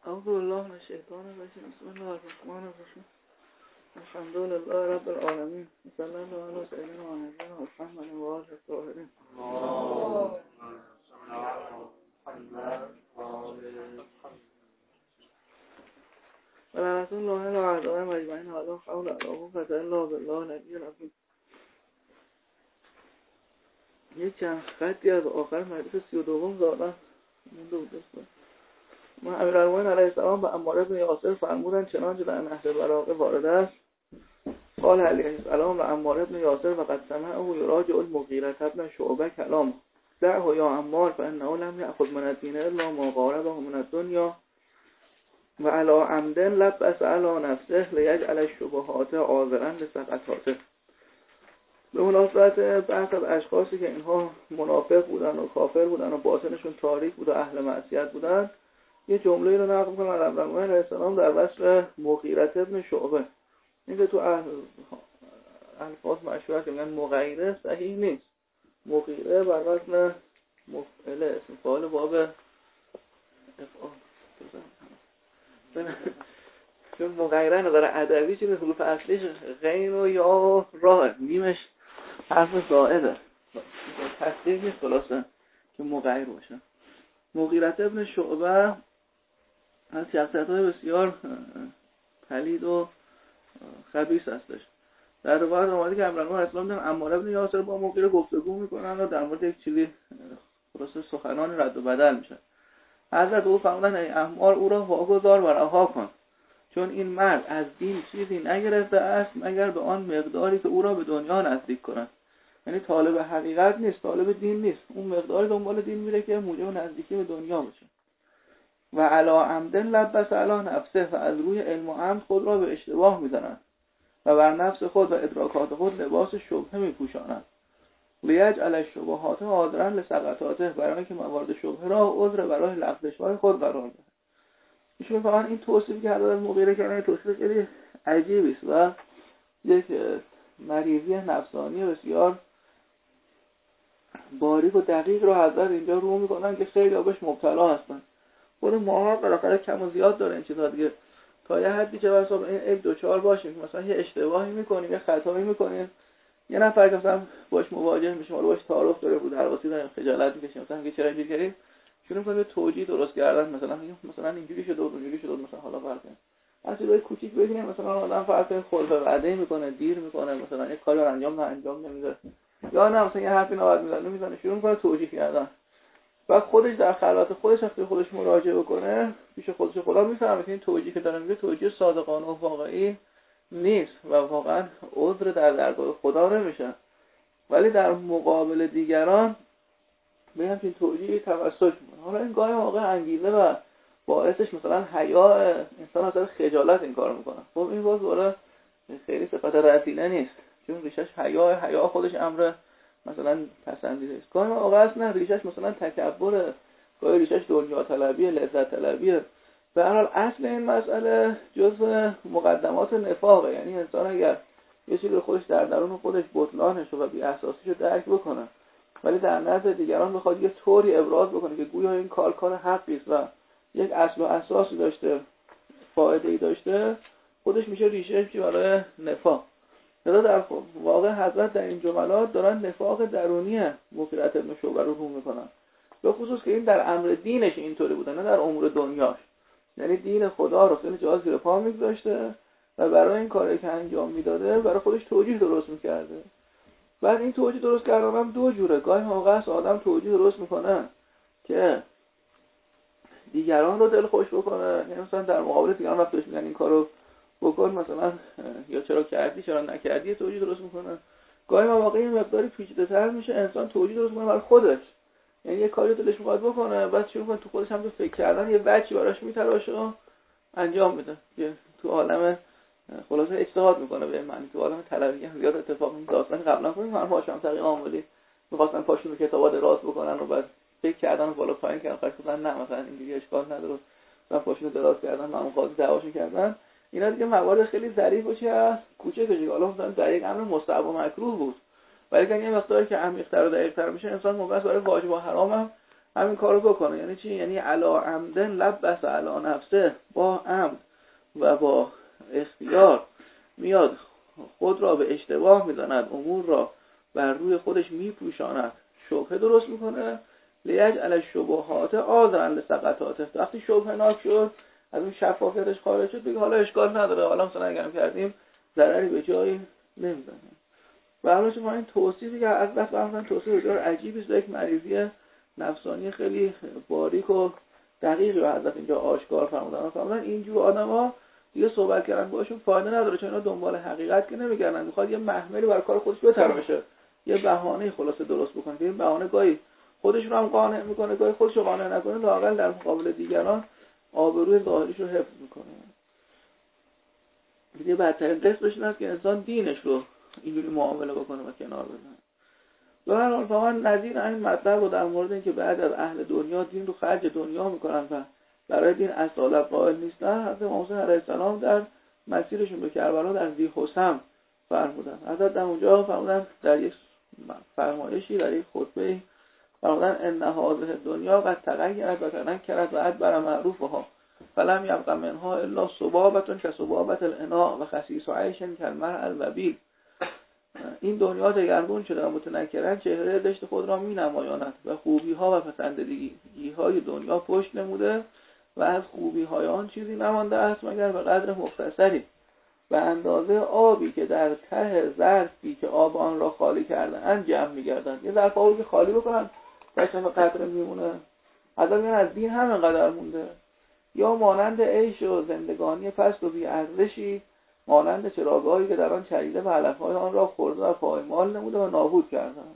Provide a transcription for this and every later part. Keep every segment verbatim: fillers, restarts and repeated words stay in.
اعوذ بالله من الشیطان الرجیم. بسم الله الرحمن الرحیم. الحمد لله رب العالمین. صلی الله علی سیدنا محمد و آله الطاهرین. و رسول الله و اعضای مجمعین و لا حول ولا قوة الا بالله العلی العظیم. یک چند خطی از آخر مجلس سی و دوم زادن مونده بود دوستان. ما امیرالمومنین علیه السلام به عمار بن یاسر فرمودند چنانچه در نهج البلاغه وارد است. قال علیه السلام و عمار بن یاسر و قد سمعه یراجع المغیرة بن شعبه کلام دعه یا عمار فانه لم یأخذ من الدین الا ما قاربه من الدنیا و علی عمد لبس علی نفسه لیجعل الشبهات عاذرا لسقطاته. به مناسبت بحث از اشخاصی که اینها منافق بودن و کافر بودن و باطنشون تاریک بود و اهل معصیت بودن، یه جمله رو نقل می‌کنه از امیرالمومنین علیه السلام در وصف مغیرة ابن شعبه. این که تو الفاظ مشهور که میگن مغیره صحیح نیست. مغیره بر وزن مفعله، اسم فاعل باب افعال. چون مغیره نظر ادبی چیز حروف اصلیش غین و یا و راه، میمش حرف زائده، تصدیق نیست خلاصه که مغیر باشه. مغیرة ابن شعبه از شخصیت‌های بسیار پلید و خبیث هستش. در روایت اومده که امیرالمومنین اسلام دیدن عمار بن یاسر با مغیره گفتگو میکنن و در مورد یک چیزی خلاصه سخنان رد و بدل میشه. حضرت او فرمودن ای عمار او را واگذار و رها کن، چون این مرد از دین چیزی نگرفته است مگر به آن مقداری که او را به دنیا نزدیک کند. یعنی طالب حقیقت نیست، طالب دین نیست، اون مقداری دنبال دین میره که موجب نزدیکی به دنیا باشه. و علی عمد لبس علی نفسه، و از روی علم و عمد خود را به اشتباه میزنند و بر نفس خود و ادراکات خود لباس شبهه میپوشانند. لیجعل الشبهات عاذرا لسقطاته، برای اینکه موارد شبهه را عذر برای لغزش‌های خود قرار دهند. ایشون فقط این توصیفی که حضرت مغیره کردن توصیف خیلی عجیبی است و یک مریضی نفسانی بسیار باریک و دقیق رو حضرت اینجا رو میکنن که خیلی بهش مبتلا هستن. خود ماها بالاخره کم و زیاد داره این چیزا دیگه. تا یه حدی که واسه این یک دو چهار باشیم که مثلا یه اشتباهی میکنیم، یه خطایی میکنیم، یه نفر که مثلا باش مواجه میشیم، حالا باش تعارف داره، بود درواسی داریم، خجالت میکشیم، مثلا میگه چرا اینجوری کردی، شروع می‌کنیم توجیه درست کردن، مثلا میگیم مثلا اینجوری شده و اونجوری شده، مثلا حالا فرض کنیم از چیزای کوچیک بگیریم، مثلا آدم فرض کنیم خلف وعده میکنه، دیر میکنه، مثلا یه کاری رو انجام نه انجام نمیده، یا نه مثلا یه حرفی نباید میزنه میزنه، شروع میکنه توجیه کردن. بعد خودش در خلوت خودش وقتی خودش مراجعه بکنه پیش خودش خدا میفهمه که این توجیه که داره میگه توجیه صادقانه و واقعی نیست و واقعا عذر در درگاه خدا نمیشه. ولی در مقابل دیگران به همچین توجیه توسط میکنه. حالا این گاهی موقع انگیزه و باعثش مثلا حیا انسان از خجالت این کار میکنه. خب این باز دوره خیلی صفت رسیله نیست، چون ریشش حیا حیا خودش امر مثلا پسندیده است. گاهی موقع اصلا ریشش مثلا تکبره، گاهی ریشش دنیا طلبیه، لذت طلبیه. به هر حال اصل این مسئله جزء مقدمات نفاقه. یعنی انسان اگر یه چیزی خودش در درون خودش بطلانش و بی اساسیشو درک بکنه ولی در نظر دیگران بخواد یه طوری ابراز بکنه که گویا این کار کار حقی است و یک اصل و اساسی داشته، فایده‌ای داشته، خودش میشه ریشه‌ای که برای نفاق. لذا در واقع حضرت در این جملات دارن نفاق درونی مغیرة ابن شعبه رو رو میکنن، به خصوص که این در امر دینش اینطوری بوده نه در امور دنیاش. یعنی دین خدا رو خیلی جا زیر پا میگذاشته و برای این کاری که انجام میداده برای خودش توجیه درست میکرده. بعد این توجیه درست کردن هم دو جوره. گاهی موقع است آدم توجیه درست میکنه که دیگران رو دل خوش بکنه، یعنی مثلا در مقابل دیگران وقتش میگن این کارو بکن، مثلا یا چرا کردی چرا نکردی، توجیه درست میکنه. گاهی مواقع این مقداری پیچیده‌تر میشه، انسان توجیه درست میکنه برای خودش. یعنی یه کاری دلش میخواد بکنه، بعد شروع کنه تو خودش هم تو فکر کردن یه بچی براش میتراشه و انجام میده. که تو عالم خلاصه اجتهاد میکنه به معنی تو عالم طلبی زیاد اتفاق این داستان قبلا کنیم من هاشم تقی آمدی میخواستن پاشون کتابا دراز بکنن و بعد فکر کردن بالا پایین کردن، خواهش کردن نه مثلا اینجوری اشکال نداره، مثلا پاشون دراز کردن، مامون قاضی دعواشون کردن. اینا دیگه موارد خیلی ظریف و چه از کوچیکه، حالا مثلا در یک امر مستحب و مکروه بود، ولی اگه یه مقداری که عمیق‌تر و دقیق‌تر میشه انسان مبحث برای واجب و حرام هم همین کارو بکنه. یعنی چی؟ یعنی علا عمدن لبس علا نفسه، با عمد و با اختیار میاد خود را به اشتباه میزند، امور را بر روی خودش میپوشاند، شبهه درست میکنه. لیجعل الشبهات عاذرا لسقطاته. وقتی شبهه ناک شد، از اون شفافیتش خارج شد، دیگه حالا اشکال نداره، حالا مثلا اگرم کردیم ضرری به جایی نمیزنه. و همون شما این توصیفی که از دست برمیدن توصیف بسیار عجیبی است، یک مریضی نفسانی خیلی باریک و دقیق رو حضرت اینجا آشکار فرمودن. فرمودن اینجور آدما دیگه صحبت کردن باشون فایده نداره، چون اینا دنبال حقیقت که نمیگردن، میخواد یه محملی برای کار خودش بتراشه، یه بهانه خلاصه درست بکنه که این بهانه گاهی خودش رو هم قانع میکنه، گاهی خودش رو قانع نکنه، لااقل در مقابل دیگران آبروی ظاهریش رو حفظ میکنه. دیگه بدترین قسمش این است که انسان دینش رو اینجوری معامله بکنه و کنار بزنه. به هر حال فقط نظیر این مطلب رو در مورد اینکه بعد از اهل دنیا دین رو خرج دنیا میکنن و برای دین اصالت قائل نیستن، حضرت امام حسین علیه السلام در مسیرشون به کربلا در ذی‌حسم فرمودن. حضرت در اونجا فرمودن در یک فرمایشی، در یک خطبه فرمودن ان هذه الدنیا قد تغیرت و تنکرت و ادبر معروفها فلم یبق منها الا صبابة كصبابة الاناء و خسیس عیش کالمرء الوبیل. این دنیا دگرگون شده و متنکرن چهره زشت خود را می نمایاند و خوبی ها و پسندیدگی های دنیا پشت نموده و از خوبی های آن چیزی نمانده است مگر به قدر مختصری به اندازه آبی که در ته ظرفی که آب آن را خالی کردن جمع می گردند. یه ظرف آبی که خالی بکنن داشتن به قدر میمونه. حتی میگن از دین همین قدر مونده. یا مانند عیش و زندگانی پست و بی ارزشی، مانند چراگاهی که در آن چریده و علفهای آن را خورده و پایمال نموده و نابود کردند.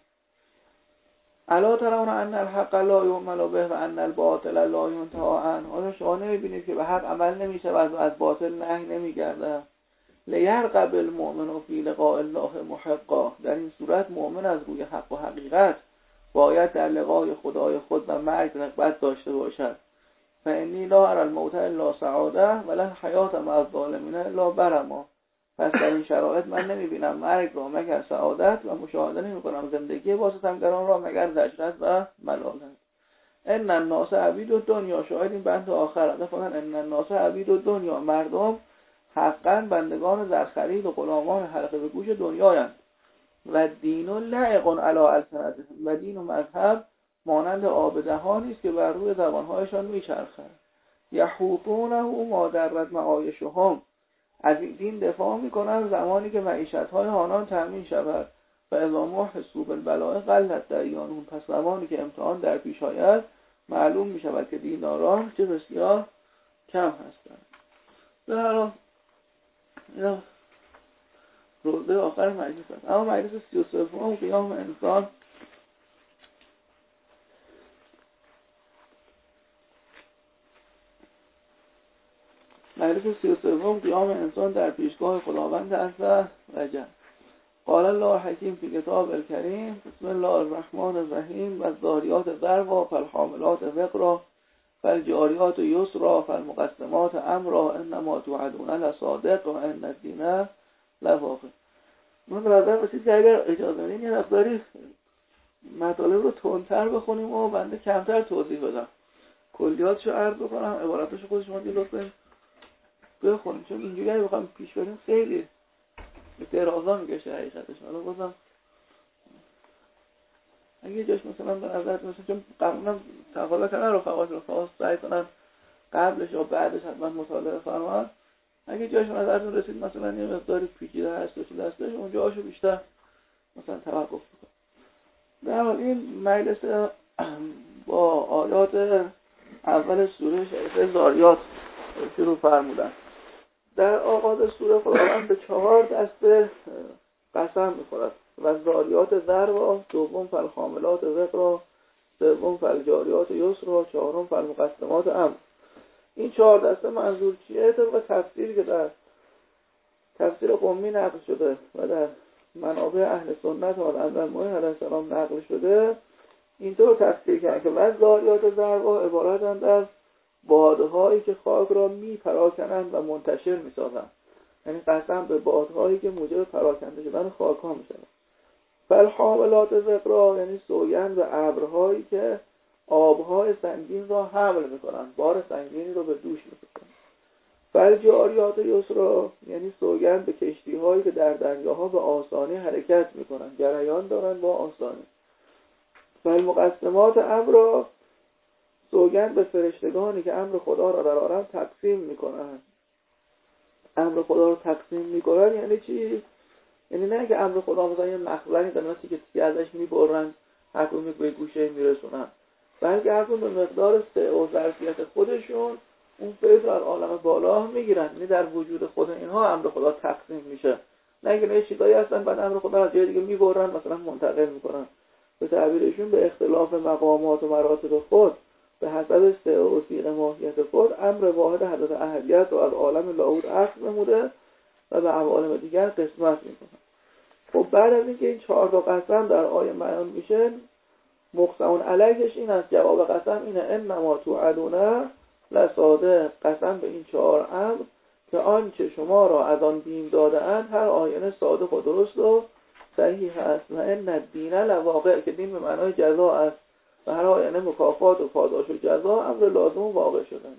الا ترون ان الحق لا یعمل به و ان الباطل لا ینتهی عنه. آیا شما نمیبینید که به حق عمل نمیشود و از باطل نهی نمیگردد؟ لیرغب المؤمن فی لقاء الله محقا. در این صورت مؤمن از روی حق و حقیقت باید در لقای خدای خود و مرگ رغبت داشته باشد. فانی لا اری الموت الا سعاده ولا الحیات مع الظالمین الا برما. پس در این شرایط من نمیبینم مرگ را مگر سعادت و مشاهده نمیکنم زندگی با ستمگران را مگر زجرت و ملالت. ان الناس عبید الدنیا. شاید این بند آخر از فرمان ان الناس عبید الدنیا. مردم حقا بندگان زرخرید و غلامان حلقه به گوش دنیایند. و دین و لعق علی السنتهم. و دین و مذهب مانند آب دهانی است که بر روی زبانهایشان میچرخد. یحوطونه ما درت معایشهم. از این دین دفاع میکنن زمانی که معیشت‌های آنان تامین شود. و اذا محسوا بالبلاء قلت دیانهم. پس زمانی که امتحان در پیش آید معلوم میشود که دیناران چه بسیار کم هستند. به هر حال اینا روزه آخر مجلس است. اما مجلس سی و سوم قیام انسان مجلس سی و سوم قیام انسان در پیشگاه خداوند عز و جل. قال الله حکیم فی کتاب الکریم بسم الله الرحمن الرحیم و الذاریات ذروا فالحاملات وقرا فالجاریات یسرا فالمقسمات امرا انما توعدون لصادق و ان الدین لواقع. من برادر باشید که اگر اجازه بدین یه مقداری مطالب رو تندتر بخونیم و بنده کمتر توضیح بدم، کلیاتشو عرض بکنم، عباراتشو خود شما دیگه لطفاً بخونیم، چون اینجوری اگه بخوام پیش بریم خیلی درازا میگشه حقیقتش. حالا بازم اگه جاش مثلا به نظرت مثلا چون قبلا تقاضا کردن رفقات رفقات سعی کنن قبلش یا بعدش حتما مطالعه فرمان، اگه جاش به نظرتون رسید مثلا یه مقداری پیچیده هست و چیز هستش اونجاشو بیشتر مثلا توقف بکن. در حال این مجلس با آیات اول سوره شریفه ذاریات شروع فرمودن. در آغاز سوره خداوند به چهار دسته قسم می‌خورد. و ذاریات ذروا، دوم فالحاملات وقرا، سوم فالجاریات یسرا، چهارم فالمقسمات امر. این چهار دسته منظور چیه؟ طبق تفسیری که در تفسیر قمی نقل شده و در منابع اهل سنت و امیرالمومنین علیه السلام نقل شده اینطور تفسیر کرد که بعض ذاریات ذروا عبارتند از بادهایی که خاک را می پراکنند و منتشر می سازند. یعنی قسم به بادهایی که موجب پراکنده شدن خاک ها می شود. فالحاملات وقرا یعنی سوگند به ابرهایی که آبهای سنگین را حمل میکنن، بار سنگینی رو به دوش میکشن. بل جاریات یسرا یعنی سوگند به کشتی هایی که در دریاها به آسانی حرکت میکنن، جریان دارن با آسانی. بل مقسمات امر، سوگند به فرشتگانی که امر خدا را در عالم تقسیم میکنن. امر خدا رو تقسیم میکنن یعنی چی؟ یعنی نه که امر خدا مثلا یه مخزنی داره مثلا که تیکه ازش میبرن هر کدوم به گوشه میرسونن، بلکه هر کدوم به مقدار سعه و ظرفیت خودشون اون فیض رو از عالم بالا میگیرن. یعنی در وجود خود اینها امر خدا تقسیم میشه، نه که نه چیزایی هستن بعد امر خدا از جای دیگه میبرن مثلا منتقل میکنن. به تعبیرشون به اختلاف مقامات و مراتب خود به حسب سعه و سیغ ماهیت خود امر واحد حضرت احدیت رو از عالم لاهوت اخذ نموده و به عوالم دیگر قسمت میکنن. خب بعد از اینکه این چهار تا قسم در آیه بیان میشه، مقسمون علیهش این است، جواب قسم اینه انما توعدون لصادق، قسم به این چهار امر که آنچه شما را از آن بیم داده اند هر آینه صادق و درست و صحیح است و ان الدین لواقع، که دین به معنای جزا است و هر آینه مکافات و پاداش و جزا امر لازم و واقع شدن.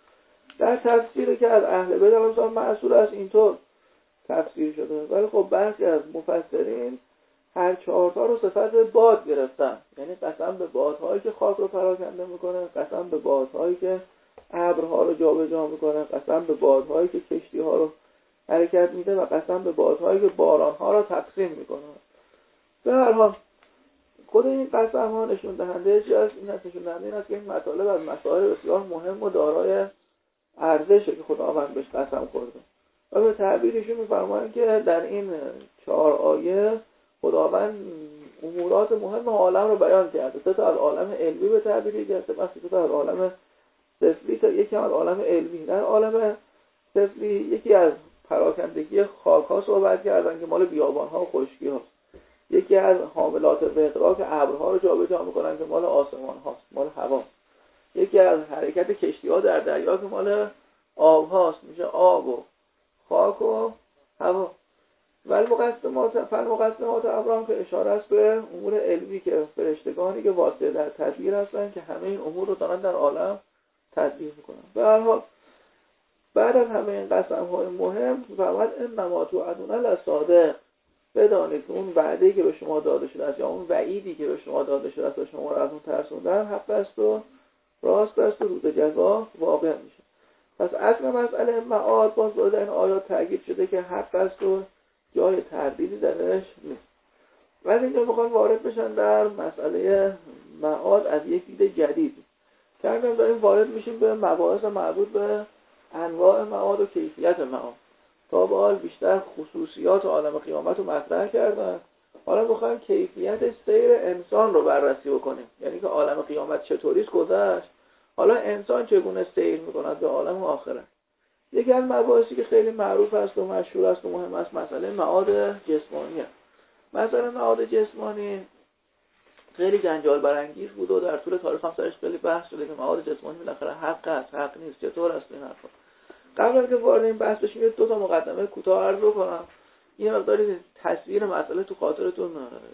در تفسیری که از اهل بیت مثلا معصول است اینطور تفسیر شده، ولی خب برخی از مفسرین هر چهار تا رو صفت باد گرفتن، یعنی قسم به بادهایی که خاک رو پراکنده میکنه، قسم به بادهایی که ابرها رو جابجا میکنه، قسم به بادهایی که کشتی ها رو حرکت میده و قسم به بادهایی که بارانها رو تقسیم میکنه. به هر حال خود این قسم ها نشون دهنده چی است؟ این نشون دهنده این است که این مطالب از مسائل بسیار مهم و دارای ارزشه که خداوند بهش قسم خورده. و به تعبیرشون میفرمایند که در این چهار آیه خداوند امورات مهم عالم رو بیان کرده. سه تا از عالم علمی به تعبیری گرفته، پس سه تا از عالم سفلی تا یکی از عالم علمی. در عالم سفلی یکی از پراکندگی خاک ها صحبت کردن که مال بیابان ها و خشکی هاست. یکی از حاملات وقرا که ابرها رو جابجا میکنن که مال آسمان هاست، مال هوا. یکی از حرکت کشتی ها در دریا که مال آب هاست، میشه آب و خاک و هوا. ولی مقسمات فالمقسمات امرام که اشاره است به امور علمی که فرشتگانی که واسطه در تدبیر هستن که همه این امور رو دارن در عالم تدبیر میکنن. به هر حال بعد از همه این قسم های مهم فرمود انما توعدون لصادق، بدانید که اون وعده‌ای که به شما داده شده است یا اون وعیدی که به شما داده شده است و شما را از اون ترسوندن حق است و راست است و روز جزا واقع میشه. پس اصل مسئله معاد باز در این آیات تاکید شده که حق است و جای تردیدی درش نیست. ولی اینجا میخوان وارد بشن در مسئله معاد از یک دید جدید. که همین داریم وارد میشیم به مباحث مربوط به انواع معاد و کیفیت معاد. تا به حال بیشتر خصوصیات عالم قیامت رو مطرح کردن، حالا میخوایم کیفیت سیر انسان رو بررسی بکنیم. یعنی که عالم قیامت چطوریست گذشت، حالا انسان چگونه سیر میکند به عالم آخرت. یکی از مباحثی که خیلی معروف است و مشهور است و مهم است مسئله معاد جسمانی است. مسئله معاد جسمانی خیلی جنجال برانگیز بود و در طول تاریخ هم سرش خیلی بحث شده که معاد جسمانی بالاخره حق است، حق نیست، چطور است این حرفا. قبل از که وارد این بحث بشیم یه دو تا مقدمه کوتاه عرض بکنم، یه مقداری تصویر مسئله تو خاطرتون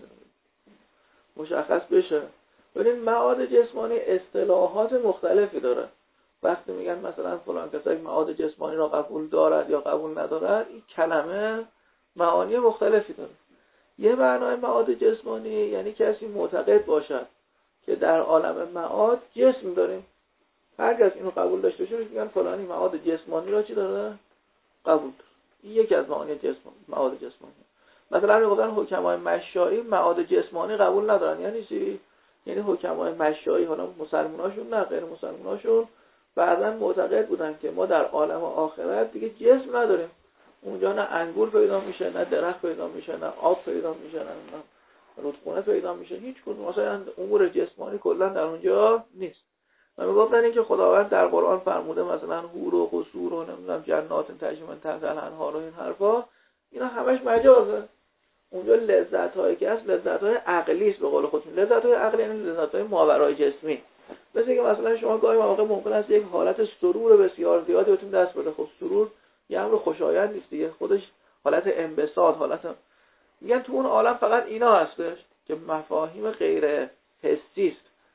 مشخص بشه. ببین معاد جسمانی اصطلاحات مختلفی داره. وقتی میگن مثلا فلان کسی معاد جسمانی را قبول دارد یا قبول ندارد، این کلمه معانی مختلفی داره. یه معنای معاد جسمانی یعنی کسی معتقد باشد که در عالم معاد جسم داریم، هر کس اینو قبول داشته باشه میگن فلانی معاد جسمانی را چی داره؟ قبول داره. این یکی از معانی جسمانی، معاد جسمانی. مثلا میگن حکمای مشایی معاد جسمانی قبول ندارن. یعنی چی؟ یعنی حکمای مشایی، حالا مسلماناشون نه غیر مسلماناشون، بعضا معتقد بودن که ما در عالم آخرت دیگه جسم نداریم. اونجا نه انگور پیدا میشه، نه درخت پیدا میشه، نه آب پیدا میشه، نه رودخونه پیدا میشه، هیچ کدوم مثلا امور جسمانی کلا در اونجا نیست. و میگفتن این که خداوند در قرآن فرموده مثلا حور و قصور و نمیدونم جنات تجری من تحتها الانهار و این حرفا، اینا همش مجازه. اونجا لذت هایی که هست لذت های عقلی است. به قول خودتون لذت های عقلی یعنی لذت های ماورای جسمی. مثل که مثلا شما گاهی مواقع ممکن است یک حالت سرور بسیار زیادی بهتون دست بده. خب سرور یه امر خوشایند نیست دیگه، خودش حالت انبساط، حالت میگن تو اون عالم فقط اینا هستش که مفاهیم غیر حسی است.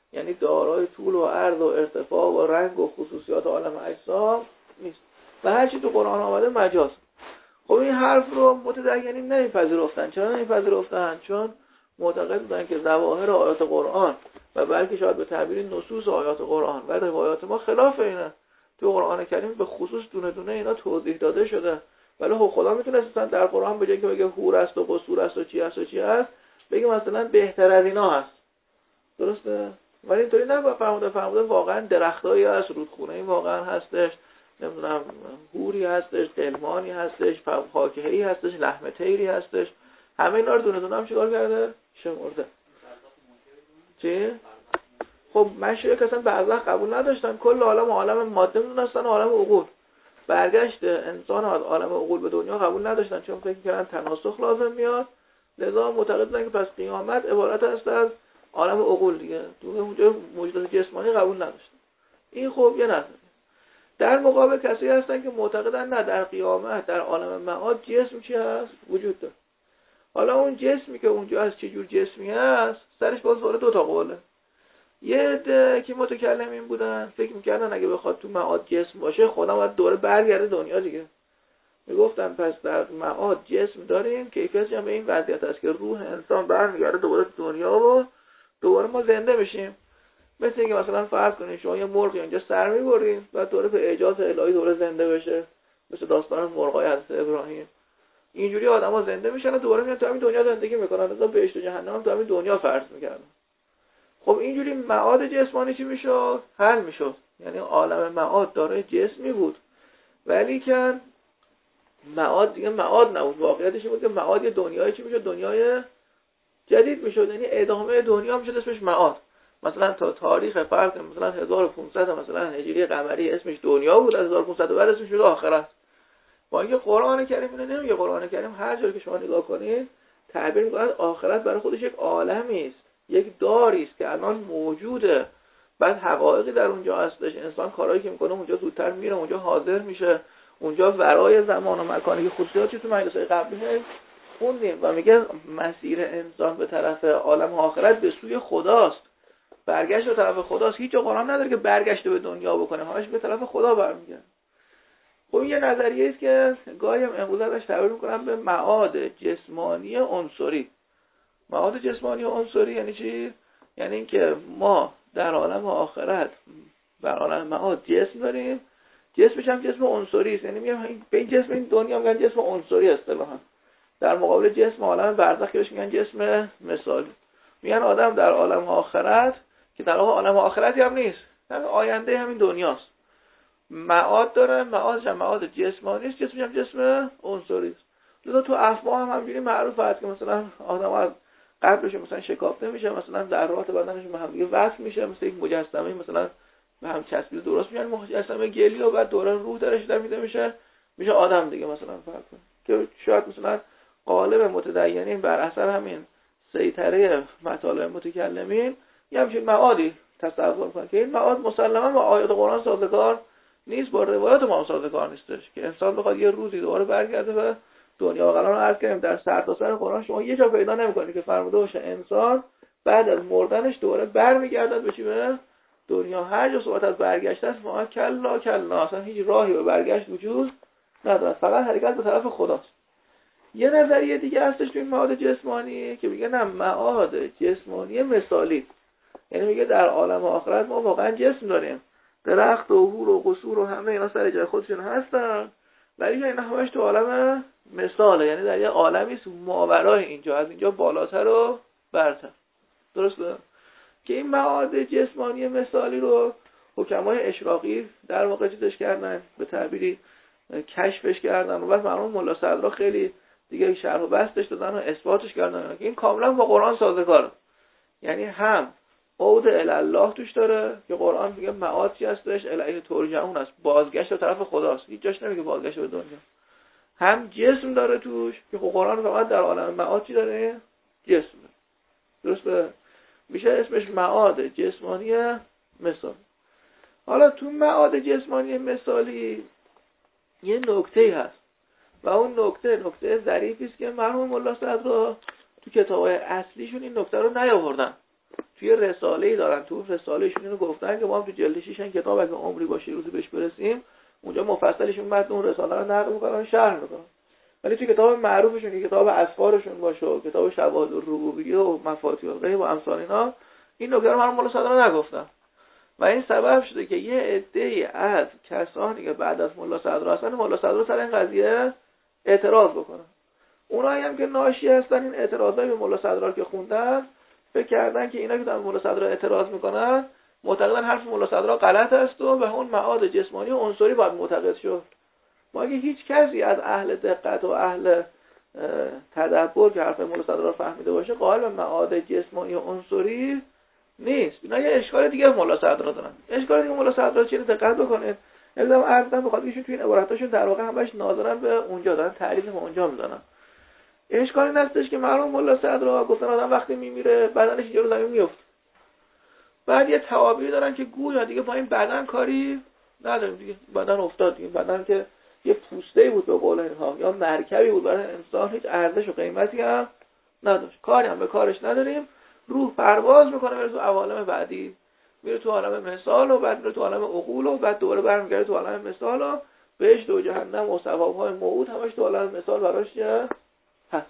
یعنی دارای طول و عرض و ارتفاع و رنگ و خصوصیات عالم اجسام نیست و هر چی تو قرآن آمده مجاز. خب این حرف رو متدینین نمیپذیرفتن. چرا نمیپذیرفتن؟ چون معتقد بودن که ظواهر آیات قرآن و بلکه شاید به تعبیر نصوص آیات قرآن و روایات ما خلاف اینه. تو قرآن کریم به خصوص دونه دونه اینا توضیح داده شده، ولی خب خدا میتونه اصلا در قرآن بگه که بگه حور است و قصور است و چی است و چی است، بگه مثلا بهتر از اینا هست. درسته؟ ولی اینطوری نگه فرموده فرموده واقعا درختایی هست، رودخونه‌ای واقعا هستش، نمیدونم حوری هستش، قلمانی هستش، فاکهه‌ای هستش، لحم طیری هستش. همه اینا رو دونه دونه هم چیکار کرده؟ شمرده. چی؟ خب مشایخ اصلا بعضا قبول نداشتن، کل عالم عالم ماده می‌دونستن، عالم عقول. برگشت انسان از عالم عقول به دنیا قبول نداشتن، چون فکر کردن تناسخ لازم میاد. لذا معتقد بودن که پس قیامت عبارت است از عالم عقول دیگه. تو اونجا موجودات جسمانی قبول نداشتن. این خب یه نظر. در مقابل کسی هستن که معتقدن نه، در قیامت در عالم معاد جسم چی هست؟ وجود داره. حالا اون جسمی که اونجا از چه جور جسمی هست، سرش باز دوره دو تا قوله. یه عده که متکلمین بودن فکر می‌کردن اگه بخواد تو معاد جسم باشه خدا باید دوره برگرده دنیا دیگه. میگفتن پس در معاد جسم داریم، کیفیتش هم به این وضعیت است که روح انسان برمیگرده دوباره دنیا و دوباره ما زنده میشیم. مثل اینکه مثلا فرض کنید شما یه مرغی اونجا سر می‌برید و دوباره به اجازه الهی دوباره زنده بشه، مثل داستان مرغای حضرت ابراهیم. اینجوری آدم‌ها زنده میشن و دوباره میان تو همین دنیا زندگی میکنن. مثلا بهشت و جهنم هم تو همین دنیا فرض می‌کردن. خب اینجوری معاد جسمانی چی میشد؟ حل میشد. یعنی عالم معاد دارای جسمی بود، ولی که معاد دیگه معاد نبود. واقعیتش این بود که معاد یه دنیایی چی میشد؟ دنیای جدید میشد، یعنی ادامه دنیا میشد، اسمش معاد. مثلا تا تاریخ فرض مثلا هزار و پانصد مثلا هجری قمری اسمش دنیا بود، از هزار و پانصد بعد اسمش شد آخرت. با اینکه قرآن کریم اینو نمیگه. قرآن کریم هر جایی که شما نگاه کنید تعبیر می‌کنه آخرت برای خودش یک عالمی است، یک داری است که الان موجوده، بعد حقایقی در اونجا هستش. انسان کارهایی که میکنه اونجا زودتر میره، اونجا حاضر میشه، اونجا ورای زمان و مکانی که خصوصیاتی تو مجلس‌های قبلی خوندیم و میگه مسیر انسان به طرف عالم آخرت به سوی خداست، برگشت به طرف خداست. هیچ قرآن نداره که برگشت به دنیا بکنه، همش به طرف خدا برمیگرده. خب این یه نظریه است که گاهی هم امروز ازش تعبیر میکنم به معاد جسمانی عنصری. معاد جسمانی عنصری یعنی چی؟ یعنی اینکه ما در عالم آخرت در عالم معاد جسم داریم، جسمش هم جسم عنصری است. یعنی میگم به این جسم این دنیا میگن جسم عنصری اصطلاحاً، در مقابل جسم عالم برزخ که بهش میگن جسم مثالی. میگن آدم در عالم آخرت که در واقع عالم آخرتی هم نیست، در آینده همین دنیاست، معاد داره. معادش هم معاد جسمانی است، جسمش هم جسم عنصری است. لذا تو افواه هم همینجوری معروف است که مثلا آدم از قبلش مثلا شکافته میشه، مثلا ذرات بدنش به هم دیگه وصل میشه، مثل یک مجسمه مثلا به هم چسبیده درست میشن، مجسمه گلی و بعد دوره روح درش در میده میشه میشه آدم دیگه. مثلا فرض کن که شاید مثلا قالب متدینین بر اثر همین سیطره مطالب متکلمین یه همچین معادی تصور کنن که این معاد مسلما با آیات قرآن سازگار نیست، با روایات ما سازگار نیستش که انسان بخواد یه روزی دوباره برگرده به دنیا. و قرآن عرض کردیم در سرتاسر قرآن شما یه جا پیدا نمی‌کنید که فرموده باشه انسان بعد از مردنش دوباره برمیگردد به چی؟ به دنیا. هر جا صحبت از برگشت است ما کلا کلا، اصلا هیچ راهی به برگشت وجود نداره، فقط حرکت به طرف خداست. یه نظریه دیگه هستش تو این معاد جسمانی که میگه نه، معاد جسمانی مثالی، یعنی میگه در عالم آخرت ما واقعا جسم داریم، درخت و حور و قصور و همه اینا سر جای خودشون هستن، ولی اینا همش تو عالم مثاله، یعنی در یه عالمی است ماورای اینجا، از اینجا بالاتر و برتر. درسته؟ که این معاد جسمانی مثالی رو حکمای اشراقی در واقع چیزش کردن، به تعبیری کشفش کردن و بعد مرحوم ملا صدرا خیلی دیگه شرح و بستش دادن و اثباتش کردن که این کاملا با قرآن سازگاره. یعنی هم عود الی الله توش داره که قرآن میگه معاد چی هستش؟ الیه ترجعون است، بازگشت به طرف خداست، هیچ جاش نمیگه بازگشت به دنیا. هم جسم داره توش که قرآن فقط در عالم معاد چی داره؟ جسم داره. درسته؟ میشه اسمش معاد جسمانی مثالی. حالا تو معاد جسمانی مثالی یه نکته هست و اون نکته نکته ظریفی است که مرحوم ملا صدرا تو کتاب‌های اصلیشون این نکته رو نیاوردن، توی رساله‌ای دارن، تو رساله‌شون اینو گفتن که ما هم تو جلد شش این کتاب اگه عمری باشه روزی بهش برسیم اونجا مفصلشون متن اون رساله رو نقل می‌کنن، شرح می‌کنن. ولی توی کتاب معروفشون که کتاب اسفارشون باشه، کتاب شواهد الربوبیه و مفاتیح الغیب و امثال اینا، این نکته رو مرحوم ملا صدرا نگفتن. و این سبب شده که یه عده‌ای از کسانی که بعد از ملا صدرا هستن، ملا صدرا سر این قضیه اعتراض بکنن. اونایی هم که ناشی هستن این اعتراضای به ملا صدرا که خوندن، فکر کردن که اینا که دارن ملا صدرا اعتراض میکنن معتقدن حرف ملا صدرا غلط است و به اون معاد جسمانی و عنصری باید معتقد شد. ما اگه هیچ کسی از اهل دقت و اهل تدبر که حرف ملا صدرا فهمیده باشه قائل به معاد جسمانی و عنصری نیست. اینا یه اشکال دیگه ملا صدرا دارن. اشکال دیگه ملا صدرا چیه دقت بکنید. یکم عرضم بخواد ایشون تو این عباراتاشون در واقع همش ناظرن به اونجا دارن تعریف به اونجا میزنن. اشکالی نستش که مرحوم ملا صدرا گفتن آدم وقتی میمیره بدنش اینجا رو زمین میفته. بعد یه تعابیری دارن که گویا دیگه با این بدن کاری نداریم دیگه، بدن افتاد دیگه، بدن که یه پوسته‌ای بود به قول اینها یا مرکبی بود برای انسان، هیچ ارزش و قیمتی هم نداشت، کاری هم به کارش نداریم. روح پرواز میکنه میره تو عوالم بعدی، میره تو عالم مثال و بعد میره تو عالم عقول و بعد دوباره برمیگرده تو عالم مثال و بهشت و جهنم و ثواب‌های موعود همش تو عالم مثال براش هست.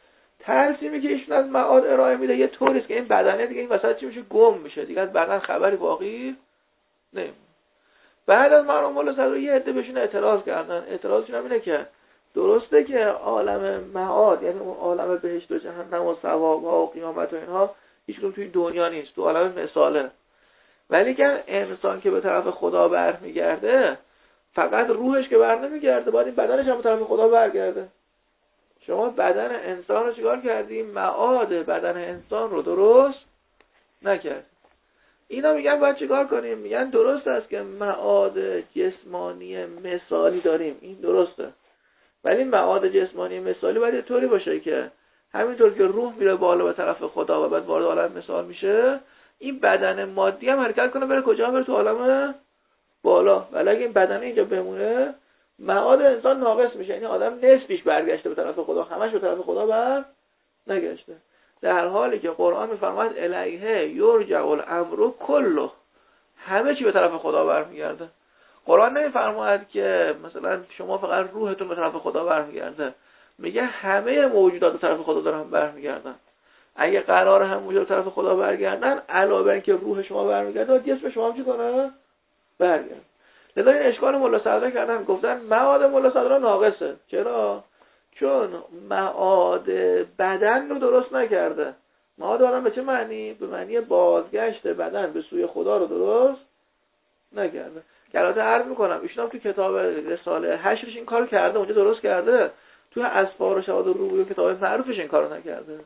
ترسیمی که ایشون از معاد ارائه میده یه طوری است که این بدنه دیگه این وسط چی میشه گم میشه دیگه، از بدن خبری باقی نمیمونه. بعد از مرحوم ملا صدرا یه عده بهشون اعتراض کردن. اعتراضشون هم اینه که درسته که عالم معاد یعنی اون عالم بهشت و جهنم و ثواب‌ها و قیامت و اینها هیچ کدوم توی دنیا نیست، تو عالم مثاله. ولی که انسان که به طرف خدا برمیگرده فقط روحش که بر نمیگرده، باید این بدنش هم به طرف خدا برگرده. شما بدن انسان رو چیکار کردی؟ معاد بدن انسان رو درست نکرد. اینا میگن باید چیکار کنیم؟ میگن درست است که معاد جسمانی مثالی داریم، این درسته، ولی معاد جسمانی مثالی باید یه طوری باشه که همینطور که روح میره بالا به طرف خدا و بعد وارد عالم مثال میشه، این بدن مادی هم حرکت کنه بره کجا؟ بره تو عالم بالا. ولی اگه این بدن اینجا بمونه معاد انسان ناقص میشه، یعنی آدم نصفش برگشته به طرف خدا، همش به طرف خدا بر نگشته. در حالی که قرآن میفرماید الیه یرجع الامر کله، همه چی به طرف خدا برمیگرده. قرآن نمیفرماید که مثلا شما فقط روحتون به طرف خدا برمیگرده، میگه همه موجودات به طرف خدا دارن برمیگردن. اگه قرار هم موجودات به طرف خدا برگردن، علاوه بر اینکه روح شما برمیگرده جسم شما هم چی کنه؟ برگرده. لذا این اشکال ملا صدرا کردن، گفتن معاد ملا صدرا ناقصه. چرا؟ چون معاد بدن رو درست نکرده. معاد آدم به چه معنی؟ به معنی بازگشت بدن به سوی خدا رو درست نکرده. که البته عرض میکنم ایشون هم تو کتاب رساله هشتش این کار کرده، اونجا درست کرده، تو اسفار و شواهد الربوبیه کتاب معروفش این کارو نکرده.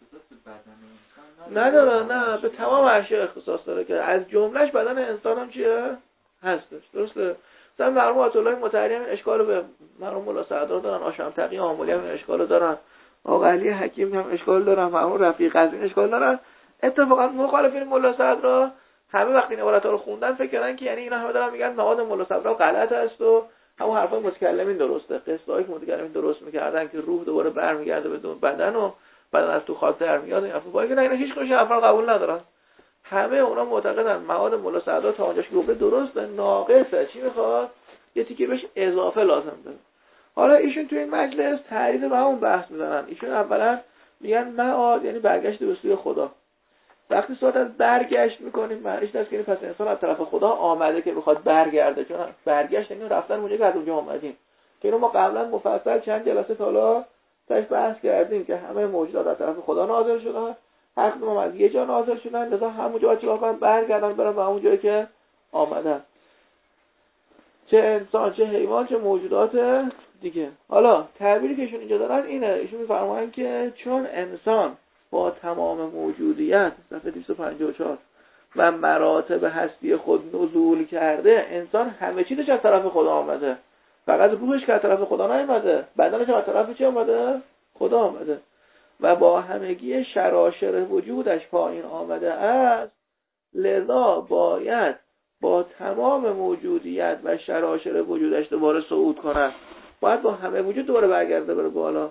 نداره، نه به تمام اشیاء اختصاص داره که از جملهش بدن انسان هم چیه؟ هستش. درسته؟ مثلا مرحوم آیت الله مطهری هم اشکالو به مرحوم ملا صدرا دارن، آشام تقی آملی هم اشکالو دارن، آقا علی حکیم هم اشکال دارن، مرحوم رفیق قزوین اشکال دارن. اتفاقا مخالفین ملا صدرا همه وقتی این عبارات رو خوندن فکر کردن که یعنی اینا همه دارن میگن معاد ملا صدرا غلط است و همون حرفای متکلمین درسته، قصه‌ای که متکلمین درست میکردن که روح دوباره برمیگرده به بدن و بدن از تو خاک در میاد. این حرفا باید نه، اینا هیچ کدومش حرفا قبول ندارن. همه اونا معتقدن معاد ملا صدرا تا اونجاش گفته درسته، ناقصه. چی میخواد؟ یه تیکه بهش اضافه لازم داره. حالا ایشون تو این مجلس تعریف به همون بحث میزنن. ایشون اولا میگن معاد یعنی برگشت به سوی خدا. وقتی صحبت از برگشت میکنیم معنیش اینه که پس انسان از طرف خدا آمده که میخواد برگرده، چون برگشت یعنی رفتن اونجا که از اونجا اومدیم. که اینو ما قبلا مفصل چند جلسه تالا تاش بحث کردیم که همه موجودات از طرف خدا نازل شدن، هر کدوم از یه جا نازل شدن، لذا همونجا چیکار کنن؟ برگردن برن به همون جایی که آمدن. چه انسان، چه حیوان، چه موجودات دیگه. حالا تعبیری که ایشون اینجا دارن اینه، ایشون میفرمایند که چون انسان با تمام موجودیت صفحه دویست و پنجاه و چهار و مراتب هستی خود نزول کرده، انسان همه چیزش از طرف خدا آمده، فقط روحش که از طرف خدا نیامده، بدنش از طرف چی آمده؟ خدا آمده و با همگی شراشر وجودش پایین آمده است. لذا باید با تمام موجودیت و شراشر وجودش دوباره صعود کنه، باید با همه وجود دوباره برگرده بره بالا.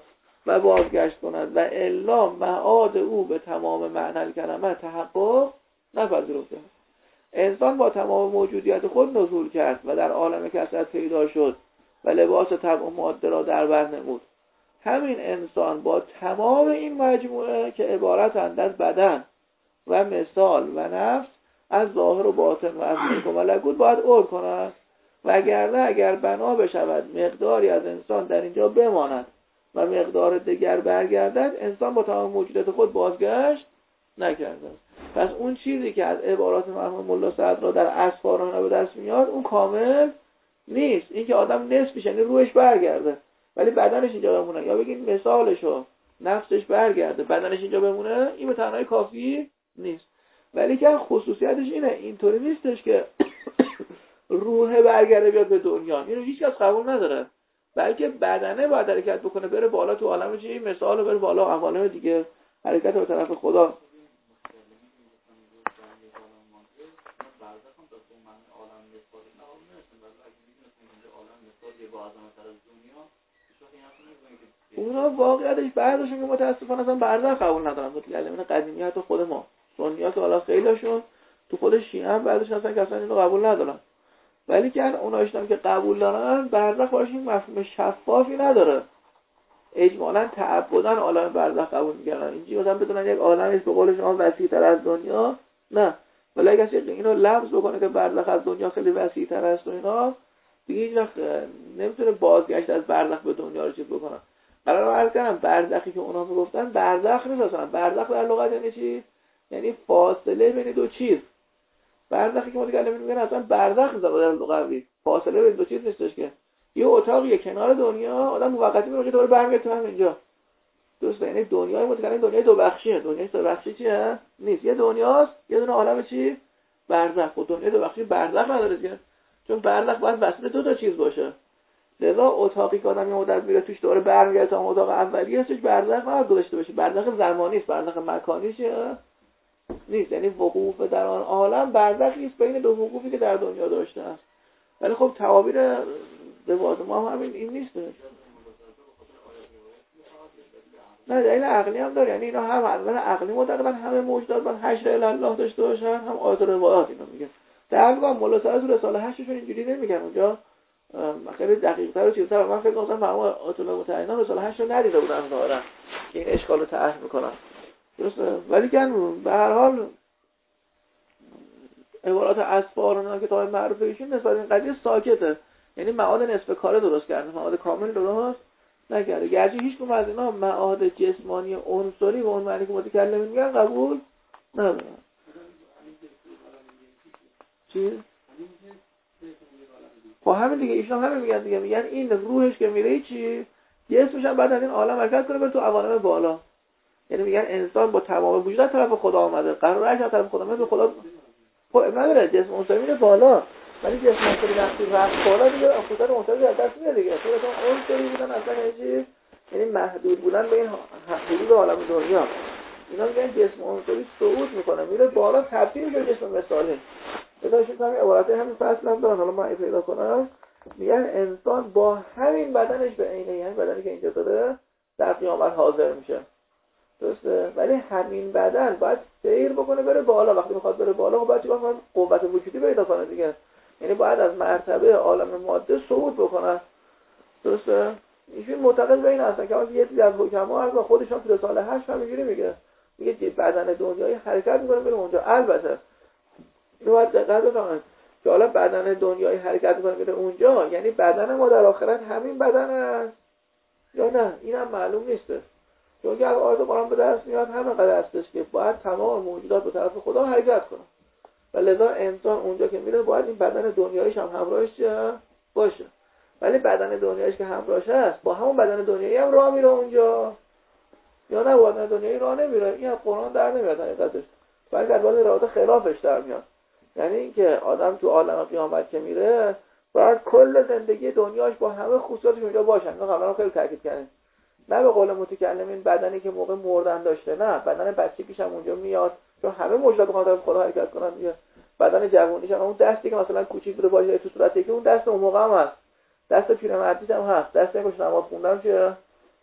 و بازگشت کند و الا معاد او به تمام معنی کلمه تحقق نپذیرفته. انسان با تمام موجودیت خود نزول کرد و در عالم کثرت پیدا شد و لباس طبع و ماده را در بر نمود. همین انسان با تمام این مجموعه که عبارتند از بدن و مثال و نفس، از ظاهر و باطن و از ملک و ملکوت باید عرض کند و اگر نه، اگر بنا بشود مقداری از انسان در اینجا بماند و مقدار دیگر برگردد، انسان با تمام موجودیت خود بازگشت نکرده. پس اون چیزی که از عبارات مرحوم ملا سعد را در اسفارانه به دست میاد اون کامل نیست. این که آدم نصفش یعنی روحش برگرده ولی بدنش اینجا بمونه، یا بگید مثالشو نفسش برگرده بدنش اینجا بمونه، این به تنهایی کافی نیست. ولی که خصوصیتش اینه، اینطوری نیستش که روح برگرده بیاد به دنیا، اینو هیچ کس قبول نداره، بلکه بدنه باید حرکت بکنه بره بالا تو عالم چی، مثال بره بالا عوالم دیگه، حرکت به طرف خدا. اونا واقعیتش بعضشون که متاسفانه اصلا برزخ قبول ندارن، متکلمین قدیمی حتی خود ما سنی‌ها که حالا خیلیشون تو خود شیعه هم بعضشون اصلا که اصلا اینو قبول ندارن، ولی که اونایشون که قبول دارن برزخ براش این مفهوم شفافی نداره. اجمالاً تعبداً عالم برزخ قبول می‌کردن، اینجوری مثلا بدونن یک عالمی به قول شما وسیع‌تر از دنیا، نه. ولی اگه کسی اینو لمس بکنه که برزخ از دنیا خیلی وسیع‌تر است و اینا، دیگه هیچ وقت نمیتونه بازگشت از برزخ به دنیا رو چیز بکنه. قرار عرض کردم برزخی که اونا میگفتن برزخ نیست اصلا. برزخ در لغت یعنی چی؟ یعنی فاصله بین دو چیز. برزخی که متکلمین میگن اصلا برزخ نیست در لغوی، فاصله بین دو چیز نیستش که یه اتاقیه کنار دنیا، آدم موقتی میره اونجا دوباره برمیگرده تو همینجا. درسته؟ یعنی دنیای متکلمین دنیای دو بخشیه. دنیای سه بخشی چیه؟ نیست. یه دنیاست، یه دونه عالم چی؟ برزخ. و دنیای دو بخشی برزخ نداره دیگه. چون برزخ باید وصل دو تا چیز باشه. لذا اتاقی که آدم یه مدت میره توش دوباره برمیگرده تا اتاق اولیه، توش برزخ نباید گذاشته باشه. برزخ زمانی است، برزخ مکانی نیست. یعنی وقوف در آن عالم برزخی است بین دو وقوفی که در دنیا داشته است. ولی خب تعابیر روایت ما هم همین این نیست. نه دلیل عقلی هم داره، یعنی اینا هم عقل عقلی معتقدن همه موجودات باید حشر الی الله داشته باشن، هم آیات روایات اینا میگه. در واقع مولا سعد رساله هشتشون اینجوری نمیگن، اونجا خیلی دقیق‌تر و چیزتر. من فکر کنم مثلا آیات المتعینان رساله هشت رو ندیده بودن ظاهرا که این اشکال رو طرح میکنن. درسته؟ ولی که به هر حال عبارات اسفارانه که تا معروف ایشون نسبت این قضیه ساکته، یعنی معاد نصف کاره درست کرده، معاد کامل درست نکرده. گرچه هیچ کدوم از اینا معاد جسمانی عنصری و اون معنی که متکلمین میگن قبول ندارن. چی؟ خب همین دیگه، ایشون همین میگن دیگه، میگن این روحش که میره چی؟ جسمش هم بعد از این عالم حرکت کنه بره تو عوالم بالا. یعنی میگن انسان با تمام وجود طرف خدا آمده، قراره از طرف خدا میاد به خدا. خب نداره جسم عنصری میره بالا، ولی جسم عنصری وقتی رفت بالا دیگه خودت عنصری از دست میاد دیگه. چون عنصری بودن اصلا چیزی، یعنی محدود بودن به این حدود عالم دنیا. اینا میگن جسم عنصری صعود میکنه میره بالا، تبدیل میشه جسم مثالی. بدونید همین عبارت همین فصل هم دارن، حالا من پیدا کنم. میگن انسان با همین بدنش به عینه، یعنی بدنی که اینجا داره در قیامت حاضر میشه. درسته؟ ولی همین بدن باید سیر بکنه بره بالا. وقتی میخواد بره بالا خب باید چیکار کنه؟ قوت وجودی پیدا کنه دیگه. یعنی باید از مرتبه عالم ماده صعود بکنه. درسته؟ ایشون معتقد به این هستن که یه چیزی از حکما از خودشون تو رساله هشت همینجوری میگه. میگه بدن دنیایی حرکت میکنه بره اونجا. البته اینو باید دقت بکنید که حالا بدن دنیایی حرکت میکنه بره اونجا، یعنی بدن ما در آخرت همین بدن است یا نه؟ اینم معلوم نیسته. چون اگر آیات قرآن به دست میاد همینقدر هستش که باید تمام موجودات به طرف خدا حرکت کنه و لذا انسان اونجا که میره باید این بدن دنیاییش هم همراهش باشه. ولی بدن دنیاییش که همراهش هست با همون بدن دنیایی هم راه میره اونجا یا نه؟ بدن دنیایی راه نمیره. این از قرآن در نمیاد حقیقتش، بلکه از بعضی روایات خلافش در میاد. یعنی اینکه آدم تو عالم قیامت که میره باید کل زندگی دنیاش با همه خصوصیاتش اونجا باشه. ما قبلا خیلی تاکید کردیم، نه به قول متکلمین بدنی که موقع مردن داشته، نه، بدن بچگیش هم اونجا میاد، چون همه موجودات بخواد از خدا حرکت کنن دیگه. بدن جوونیش هم اون دستی که مثلا کوچیک بوده باشه تو صورتی که اون دست اون موقع هم هست، دست پیرمردیش هم هست، دستی که نماز خوندن چیه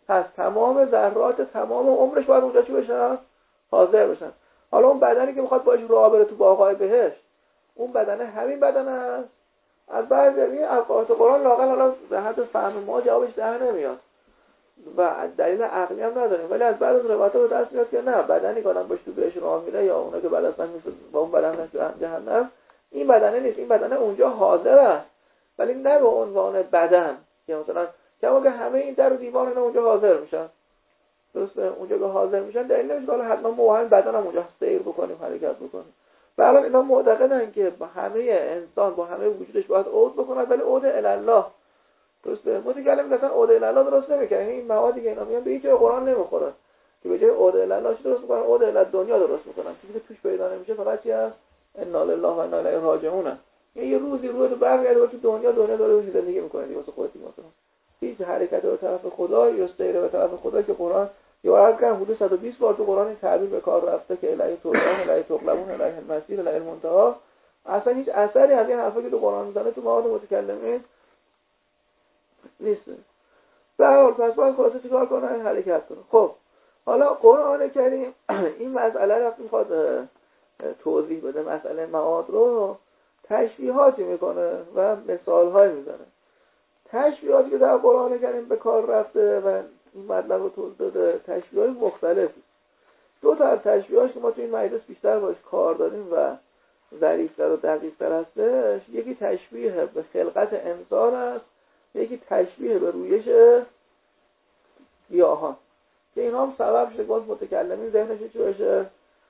پس تمام ذرات تمام عمرش باید اونجا چی بشن؟ حاضر بشن. حالا اون بدنی که میخواد باش راه بره تو باغ‌های بهشت، اون بدنه همین بدن است. از بعضی این آیات قرآن لااقل حالا به حد فهم ما جوابش در نمیاد و دلیل عقلی هم نداریم، ولی از بعض از روایات به دست میاد که نه، بدنی که آدم باش تو بهش راه میره یا اونا که بعد اصلا میشه با اون بدن نشه جهنم، این بدنه نیست، این بدنه اونجا حاضر است، ولی نه به عنوان بدن که مثلا کما که همه این در و دیوار اینا اونجا حاضر میشن. درسته؟ اونجا که حاضر میشن دلیل نمیشه حالا حتما ما همین بدن هم اونجا سیر بکنیم، حرکت بکنیم. و الان اینا معتقدن که با همه انسان با همه وجودش باید عود بکنه، ولی عود الی الله. درسته؟ متکلم مثلا عود الی الله درست نمیکنه. این موادی که اینا میگن به هیچ قرآن نمیخوره که به جای عود الی الله چی درست میکنن؟ عود الی دنیا درست میکنن. چیزی که توش پیدا نمیشه فقط چی هست؟ انا لله و انا الیه راجعون. یه روزی روی رو برگرده تو دنیا، دنیا داره بهش زندگی میکنه دیگه واسه خودت مثلا. هیچ حرکت به طرف خدا یا سیر به طرف خدا که قرآن یا عرض کردم حدود صد و بیست بار تو قرآن این تعبیر به کار رفته که الیه ترجعون، الیه تقلبون، الیه المصیر، الیه المنتهی. اصلا هیچ اثری از این حرفا که تو قرآن میزنه تو مواد متکلمین نیست. به هر حال پس باید خلاصه چیکار کنه؟ این حرکت کنه. خب حالا قرآن کریم این مسئله رو میخواد توضیح بده، مسئله معاد رو تشبیهاتی میکنه و مثال‌هایی میزنه. تشبیهاتی که در قرآن کریم به کار رفته و این مطلب رو توضیح داده تشبیه‌های مختلفی. دو تا از تشبیهاش که ما تو این مجلس بیشتر باش کار داریم و ظریف‌تر و دقیق‌تر هستش، یکی تشبیه به خلقت انسان است، یکی تشبیه به رویش گیاهان که اینا هم سبب شده باز متکلمین ذهنش چی بشه؟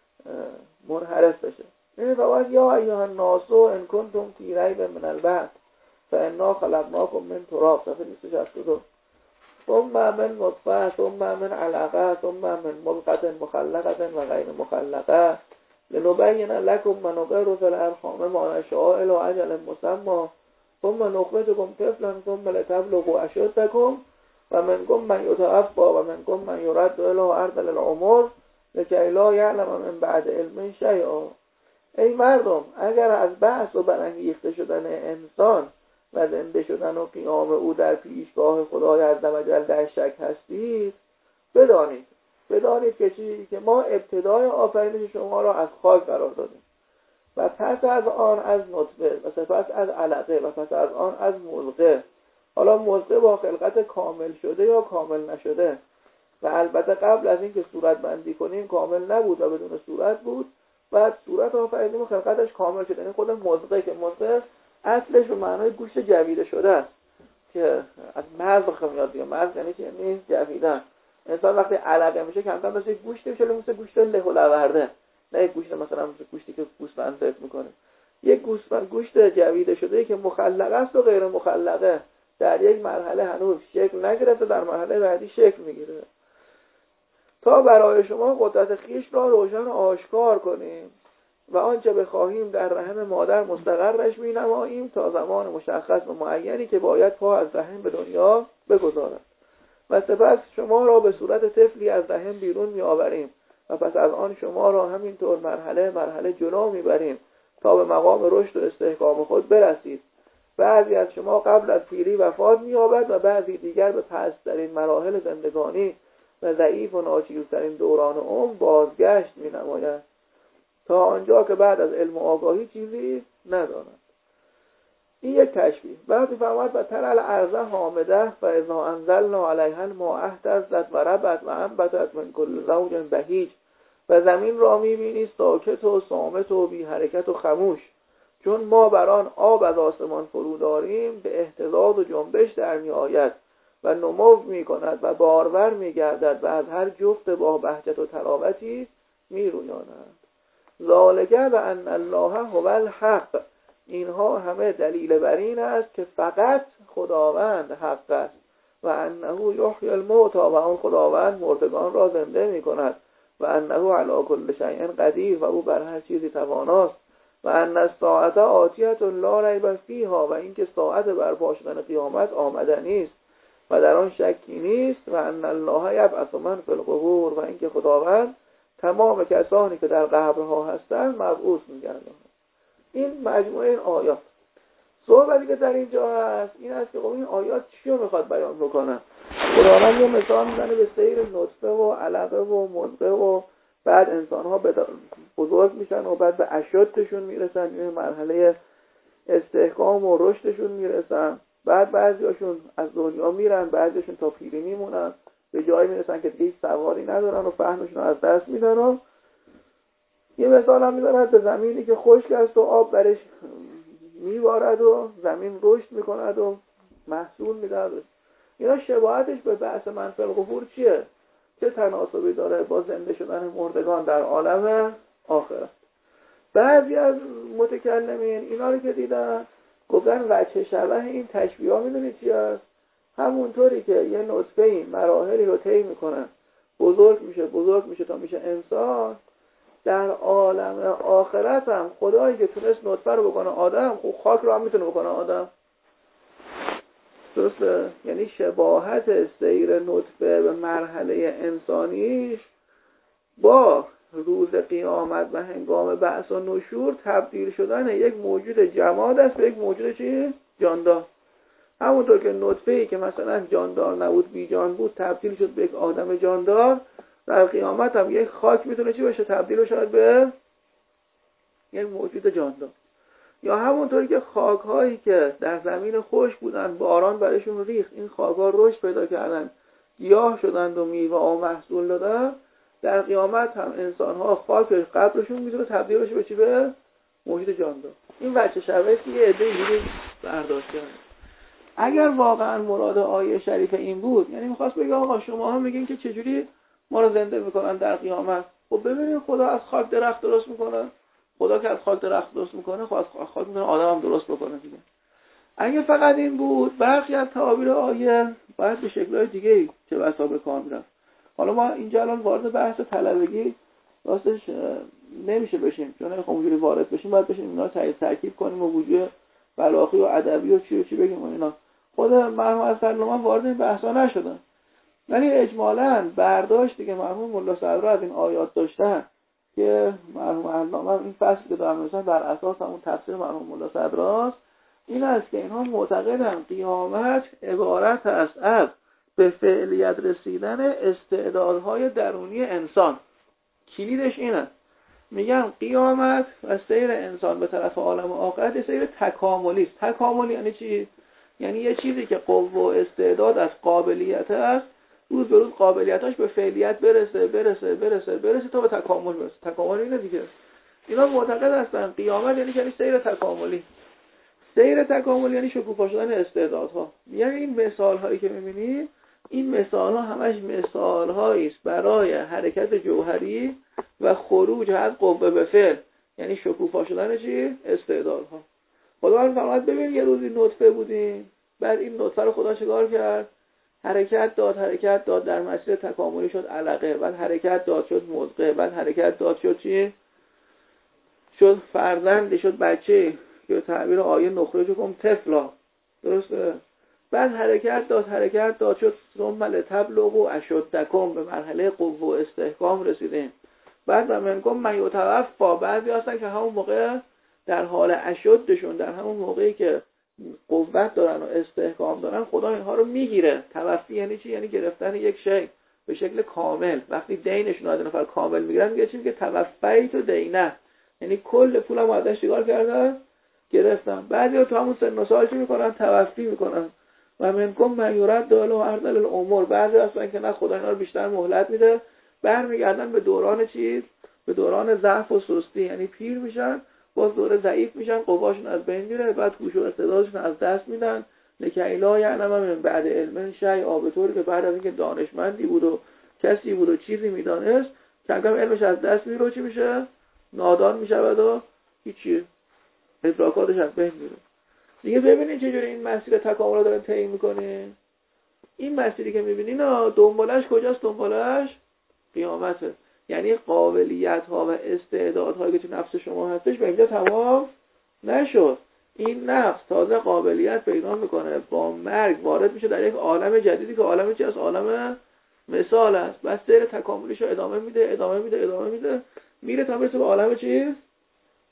منحرف بشه. این فواد یا ایها الناس ان کنتم فی ریب من البعث فانا خلقناکم من تراب، صفحه دویست و شصت و دو. ثم من نطفه ثم من علقه ثم من مضغة مخلقة و غیر مخلقه لنبین لکم ما نقر فی الارحام ما نشاء الی اجل مسمى ثم نخرجکم طفلا ثم لتبلغوا اشدکم و منکم من یتوفی و منکم من یرد الی ارذل العمر لکی لا یعلم من بعد علم شیئا. ای مردم، اگر از بعث و برانگیخته شدن انسان و زنده شدن و قیام او در پیشگاه خدای عزوجل در شک هستید، بدانید بدانید که چی؟ که ما ابتدای آفرینش شما را از خاک قرار دادیم و پس از آن از نطفه و سپس از علقه و پس از آن از مضغه. حالا مضغه با خلقت کامل شده یا کامل نشده، و البته قبل از اینکه صورت بندی کنیم کامل نبود و بدون صورت بود، بعد صورت آفریدیم و خلقتش کامل شده. این خود مضغه که مضغه اصلش به معنای گوشت جویده شده است که از مضغ میاد دیگه. مضغ یعنی چی؟ یعنی جویدن. انسان وقتی علقه میشه کم کم مثل گوشت میشه، مثل گوشت له و لورده، نه یک گوشت مثلا مثل گوشتی که گوسفند ذبح میکنه. یک گوسفند گوشت جویده شده که مخلقه است و غیر مخلقه، در یک مرحله هنوز شکل نگرفته، در مرحله بعدی شکل میگیره تا برای شما قدرت خیش را روشن و آشکار کنیم و آنچه بخواهیم در رحم مادر مستقرش می‌نماییم تا زمان مشخص و معینی که باید پا از رحم به دنیا بگذارد و سپس شما را به صورت طفلی از رحم بیرون می‌آوریم و پس از آن شما را همینطور مرحله مرحله جلو می‌بریم تا به مقام رشد و استحکام خود برسید. بعضی از شما قبل از پیری وفات می‌یابد و بعضی دیگر به پست‌ترین مراحل زندگانی و ضعیف و ناچیزترین دوران عمر بازگشت می‌نماید تا آنجا که بعد از علم و آگاهی چیزی ندارند. این یک تشبیه. بعد فرمود و تر الارض حامده و اذا انزلنا علیها الماء اهتزت و ربت و انبتت من کل زوج بهیج، و زمین را می‌بینی ساکت و صامت و بی حرکت و خموش، چون ما بر آن آب از آسمان فرو داریم به اهتزاز و جنبش در می‌آید و نمو می‌کند و بارور می‌گردد و از هر جفت با بهجت و تراوتی می‌رویاند. ذالک و ان الله هو الحق، اینها همه دلیل بر این است که فقط خداوند حق است و انه یحیی الموتى، و آن خداوند مردگان را زنده می‌کند و انه علی کل شیء قدیر، و او بر هر چیزی تواناست و ان الساعة آتیة لا ریب فیها، و اینکه ساعت برپا شدن قیامت آمدنی است و در آن شکی نیست و ان الله یبعث من فی القبور، و اینکه خداوند تمام کسانی که در قبرها هستند مبعوث می‌گرداند. این مجموعه این آیات. صحبتی که در اینجا هست این است که خب این آیات چی رو میخواد بیان بکنه. خداوند یه مثال میزنه به سیر نطفه و علقه و مضغه و بعد انسان ها بزرگ میشن و بعد به اشدشون میرسن، این مرحله استحکام و رشدشون میرسن. بعد بعضیاشون از دنیا میرن، بعضیاشون تا پیری میمونن، به جایی میرسن که دیگه سواری ندارن و فهمشون از دست میدن. و یه مثال هم میزنه به زمینی که خشک است و آب برش میبارد و زمین رشد میکند و محصول میدهد. اینا شباهتش به بحث من فی القبور چیه؟ چه تناسبی داره با زنده شدن مردگان در عالم آخرت؟ بعضی از متکلمین اینا رو که دیدن گفتن وجه شبه این تشبیه ها میدونی چی است؟ همونطوری که یه نطفه این مراحلی رو طی میکنن، بزرگ میشه بزرگ میشه تا میشه انسان، در عالم آخرت هم خدایی که تونست نطفه رو بکنه آدم، خب خاک رو هم میتونه بکنه آدم. درسته؟ یعنی شباهت سیر نطفه به مرحله انسانیش با روز قیامت و هنگام بعث و نشور تبدیل شدن یک موجود جماد است به یک موجود چی؟ جاندار. همونطور که نطفه‌ای که مثلا جاندار نبود، بی جان بود، تبدیل شد به یک آدم جاندار، در قیامت هم یک خاک میتونه چی بشه؟ تبدیل بشه به یک موجود جاندار. یا همونطوری که خاک‌هایی که در زمین خشک بودن باران برشون ریخت، این خاک‌ها رشد پیدا کردن، گیاه شدند و میوه و محصول دادن، در قیامت هم انسان‌ها خاک قبرشون میتونه تبدیل بشه به چی؟ به موجود جاندار. این وجه شبهه که یه عده اینجوری برداشت کردن. اگر واقعا مراد آیه شریف این بود، یعنی می‌خواست بگه آقا شما هم میگین که چجوری ما رو زنده میکنن در قیامت، خب ببینید خدا از خاک درخت درست میکنه، خدا که از خاک درخت درست میکنه خب از خاک میتونه آدم هم درست بکنه دیگه. اگه فقط این بود، برخی از تعابیر آیه باید به شکل‌های دیگه‌ای چه بسا به کار میرفت. حالا ما اینجا الان وارد بحث طلبگی راستش نمیشه بشیم، چون خب اونجوری وارد بشیم باید بشیم اینا رو ترکیب کنیم و وجود بلاغی و ادبی و چی و چی بگیم و اینا. خود مرحوم اسدالله وارد این بحثا نشدن، ولی اجمالاً برداشتی که مرحوم ملا صدرا از این آیات داشتن که مرحوم علامه این فصل که دارم مثلا بر اساس همون تفسیر مرحوم ملا صدراست، این است که اینها معتقدن قیامت عبارت است از به فعلیت رسیدن استعدادهای درونی انسان. کلیدش اینه، میگن قیامت و سیر انسان به طرف عالم آخرت سیر تکاملی است. تکاملی یعنی چی؟ یعنی یه چیزی که قوه و استعداد از قابلیت است، روز به روز قابلیتاش به فعلیت برسه برسه برسه برسه تا به تکامل برسه. تکامل اینه دیگه. اینا معتقد هستن قیامت یعنی یعنی سیر تکاملی. سیر تکاملی یعنی شکوفا شدن استعدادها. یعنی این مثال هایی که می‌بینید، این مثال ها همش مثال هایی است برای حرکت جوهری و خروج از قوه به فعل، یعنی شکوفا شدن چی؟ استعدادها. خداوند فرمود ببین یه روزی نطفه بودیم، بعد این نطفه رو خدا چیکار کرد؟ حرکت داد حرکت داد در مسیر تکاملی شد علقه، بعد حرکت داد شد مضغه، بعد حرکت داد شد چی؟ شد فرزند، شد بچه که تعبیر آیه نخرجکم طفلا. درسته؟ بعد حرکت داد حرکت داد شد ثم لتبلغوا اشدکم، به مرحله قوه و استحکام رسیدیم. بعد منکم من یتوفی، بعضی هستن که همون موقع در حال اشدشون، در همون موقعی که قوت دارن و استحکام دارن، خدا اینها رو میگیره. توفی یعنی چی؟ یعنی گرفتن یک شی به شکل کامل. وقتی دینشون از نفر کامل میگیرن میگه چی؟ میگه توفیت و دینه، یعنی کل پولم ازش چیکار کردن؟ گرفتن. بعضیا تو همون سن و سال چی میکنن؟ توفی میکنن. و منکم من یرد له ارذل الامور، بعضی هستن که نه خدا اینا رو بیشتر مهلت میده، برمیگردن به دوران چیز؟ به دوران ضعف و سستی، یعنی پیر میشن، باز دوره ضعیف میشن، قواشون از بین میره، بعد هوش و استعدادشون از دست میدن. لکی لا یعلم من بعد علم شیء، به طوری که بعد از اینکه دانشمندی بود و کسی بود و چیزی میدانست، کم کم علمش از دست میره و چی میشه؟ نادان میشه و هیچی، ادراکاتش از بین میره. دیگه ببینید چجوری این مسیر تکامل رو داره طی میکنه. این مسیری که میبینین دنبالش کجاست؟ دنبالش قیامته. یعنی قابلیت ها و استعداد هایی که تو نفس شما هستش به اینجا تمام نشد. این نفس تازه قابلیت پیدا میکنه، با مرگ وارد میشه در یک عالم جدیدی که عالم چی است؟ عالم مثال است. بس سیر تکاملیش رو ادامه میده ادامه میده ادامه میده میره تا برسه به عالم چی؟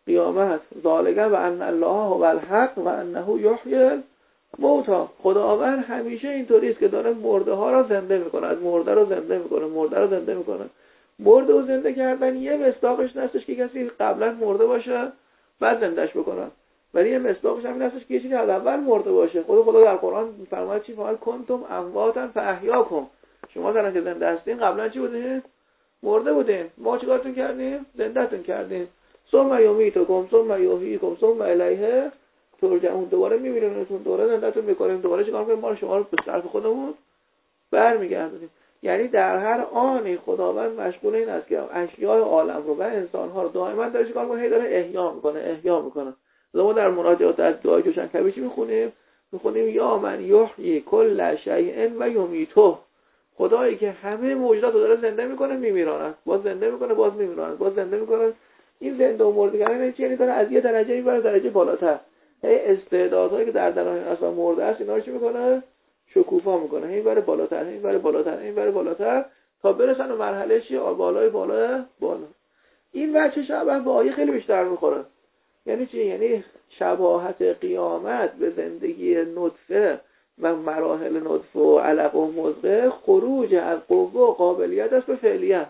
قیامت، ذالک و ان الله هو الحق و انه یحیی الموتى. خداوند همیشه اینطوری است که داره مرده ها را زنده میکنه، از مرده رو زنده میکنه، مرده رو زنده میکنه. مرده و زنده کردن یه مصداقش نستش که کسی قبلا مرده باشه بعد زندهش بکنن، ولی یه مصداقش همین هستش که یه چیزی از اول مرده باشه. خود خدا در قرآن میفرماید چی؟ فعل کنتم امواتا فاحیاکم. شما الان که زنده هستین قبلا چی بودین؟ مرده بودین. ما چیکارتون کردیم؟ زندهتون کردیم. ثم یمیتکم ثم یحییکم ثم الیه ترجعون. دوباره میمیرونتون، دوباره زندهتون میکنیم، دوباره چیکار میکنیم؟ ما شما رو به طرف خودمون برمیگردونیم. یعنی در هر آنی خداوند مشغول این است که اشیاء عالم رو و انسان‌ها رو دائما داره چیکار می‌کنه؟ هی داره احیا می‌کنه، احیا می‌کنه. ما در مناجات از دعای جوشنکبی چی می‌خونیم؟ می‌خونیم یا من یحیی کل شیء و یمیته. خدایی که همه موجودات رو داره زنده می‌کنه، میمیراند، باز زنده می‌کنه، باز میمیراند، باز زنده می‌کنه. این زنده و مرده کردن یعنی داره از یه درجه میبره درجه بالاتر. هی استعدادهایی که در درون اصلا مرده است اینا رو چی می‌کنه؟ شکوفا میکنه، این بره بالاتر، این بره بالاتر، این بره بالاتر تا برسن به مرحله چی؟ بالای بالا بالا. این بچه شبه به آیه خیلی بیشتر میخوره. یعنی چی؟ یعنی شباهت قیامت به زندگی نطفه و مراحل نطفه و علق و مضغه خروج از قوه و قابلیت است به فعلیت.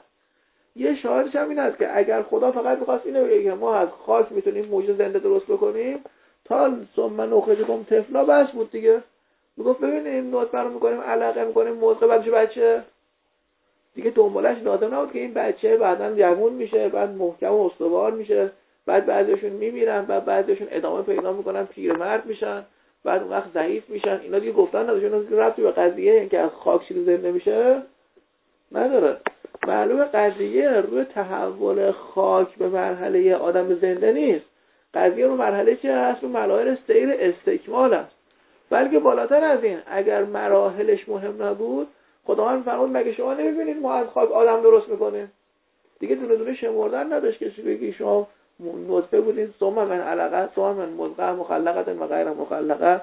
یه شاهدش هم این است که اگر خدا فقط می‌خواست اینو بگه که ما از خاک میتونیم موجود زنده درست بکنیم تا ثم نخرجکم طفلا بس بود دیگه. میگفت ببینیم نطفه رو میکنیم علقه میکنیم مضغه بعدش بچه دیگه، دنبالش لازم نبود که این بچه بعداً جوون میشه، بعد محکم و استوار میشه، بعد بعضیشون میمیرن، بعد بعضیشون ادامه پیدا میکنن پیرمرد میشن، بعد اون وقت ضعیف میشن. اینا دیگه گفتن نداشون ربطی به قضیه اینکه از خاک چیزی زنده میشه نداره. معلومه قضیه روی تحول خاک به مرحله آدم زنده نیست، قضیه رو مرحله چه هست؟ رو مراحل سیر استکمال است. بلکه بالاتر از این، اگر مراحلش مهم نبود خداوند فرمود مگه شما نمیبینید ما از خاک آدم درست میکنیم؟ دیگه دونه دونه شمردن نداشت که بگی شما نطفه بودین ثم من علقه ثم من مضغه مخلقه و غیر مخلقه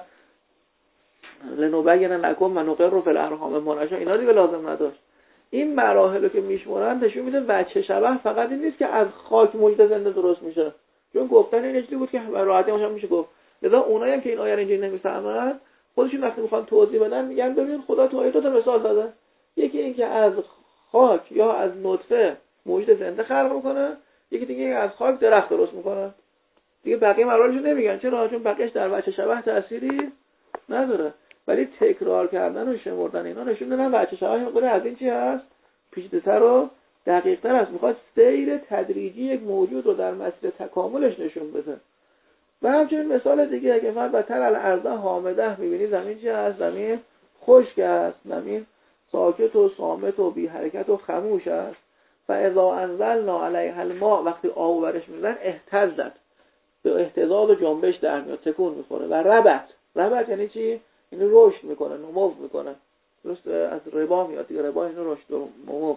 لنبین لکم و نقر فی الارحام ما نشاء. اینا دیگه لازم نداشت. این مراحل که میشمرن نشون میده بچه شبه فقط این نیست که از خاک موجود زنده درست میشه، چون گفتن این چیزی بود که راحتی هم میشه گفت. لذا اونایی هم که این آیه اینجوری نمیفهمن خودشون وقتی میخوان توضیح بدن میگن ببین خدا تو آیه دو تا مثال زده، یکی این که از خاک یا از نطفه موجود زنده خلق میکنه، یکی دیگه از خاک درخت درست میکنه. دیگه بقیه مراحلشو نمیگن، چرا؟ چون بقیه‌اش در بچه شبه تأثیری نداره. ولی تکرار کردن و شمردن اینا نشون میدن بچه شبه مقدار از این چی هست؟ پیچیده‌تر و دقیق‌تر است. میخواد سیر تدریجی یک موجود رو در مسیر تکاملش نشون بده. و همچنین مثال دیگه اگه فرض بتر الارض حامده میبینی زمین چی هست؟ زمین خشک است، زمین ساکت و صامت و بی حرکت و خموش است. و اذا انزلنا علیها الماء، وقتی آب برش میزنن اهتزت، به اهتزاز و جنبش در میاد، تکون میخوره. و ربت، ربت یعنی چی؟ اینو رشد میکنه، نمو میکنه. درست از ربا میاد دیگه، ربا اینو رشد و نمو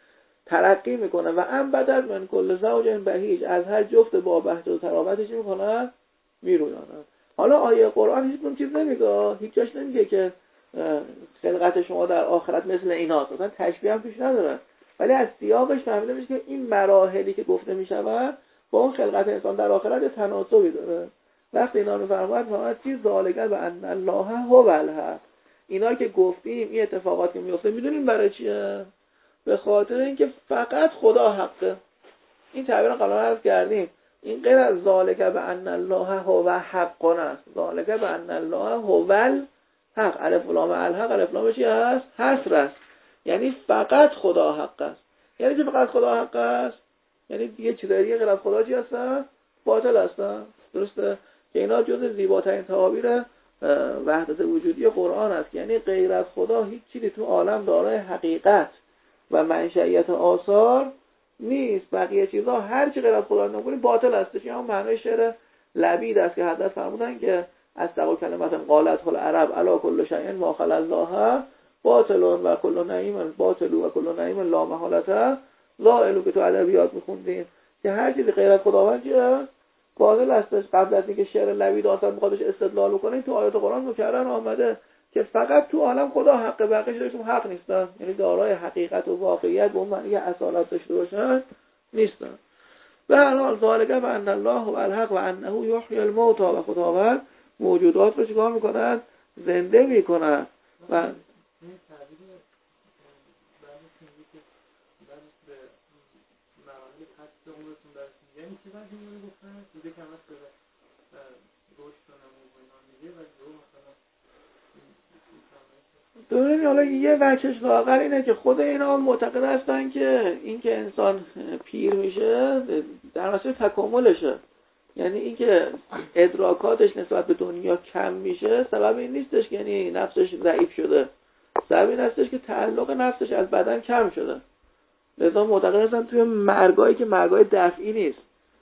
ترقی میکنه. و ام بدل من کل زوج بهیج، از هر جفت با بهجت و تراوتش میکنه میرویانه. حالا آیه قرآن هیچ اون چیز نمیگه، هیچ جاش نمیگه که خلقت شما در آخرت مثل ایناست، اصلا تشبیه هم توش نداره. ولی از سیاقش فهمیده میشه که این مراحلی که گفته میشود با اون خلقت انسان در آخرت تناسبی داره. وقتی اینا رو فرمود فرمود چیز ذالک و ان الله هو الحق. اینا که گفتیم این اتفاقات که میفته میدونیم برای چیه؟ به خاطر اینکه فقط خدا حقه. این تعبیر رو قبلا عرض کردیم. این غیر از ذالک و ان الله هو حق است. ذالک و ان الله هو الحق. الف لام الحق، الف لام چی هست؟ حصر است. یعنی فقط خدا حق است. یعنی چه فقط خدا حق است؟ یعنی دیگه چیزایی غیر از خدا چی هستن؟ باطل هستن. درسته؟ که اینا جز زیباترین تعابیر وحدت وجودی قرآن است. یعنی غیر از خدا هیچ چیزی تو عالم دارای حقیقت و منشأیت آثار نیست. بقیه چیزها هر چی غیر از خدا نگونی باطل هستش. یعنی معنای شعر لبید است که حضرت فرمودن که اصدق کلمات قالت العرب علی کل شیء ما خلا الله باطل و کل نعیم باطل و کل نعیم لا محالته لا. که تو ادبیات میخوندین که هر چیزی غیر از خداوند چیه باطل هستش. قبل از اینکه شعر لبید آثار میخوادش استدلال کنه تو آیات قرآن مکرر آمده که فقط تو عالم خدا حق، بقیه چیزاشون حق نیستن. یعنی دارای حقیقت و واقعیت به اون معنی اصالت داشته باشن نیستن. به هر حال ذالک بأن الله هو الحق و انه یحیی الموتى و خداوند موجودات رو چیکار میکنن؟ زنده میکنن. و این تعبیر بعدش میگه که بعد به مراحل پس عمرتون برسید، یعنی چی بعد این رو گفتن دیگه که همش به رشد و نمو و اینا میگه و جو مثلا ببینید حالا یه وجهش لااقل اینه که خود اینا معتقد هستن که این که انسان پیر میشه در اصل تکاملشه، یعنی این که ادراکاتش نسبت به دنیا کم میشه سبب این نیستش که یعنی نفسش ضعیف شده، سبب این هستش که تعلق نفسش از بدن کم شده. لذا معتقد هستن توی مرگایی که مرگای دفعی نیست،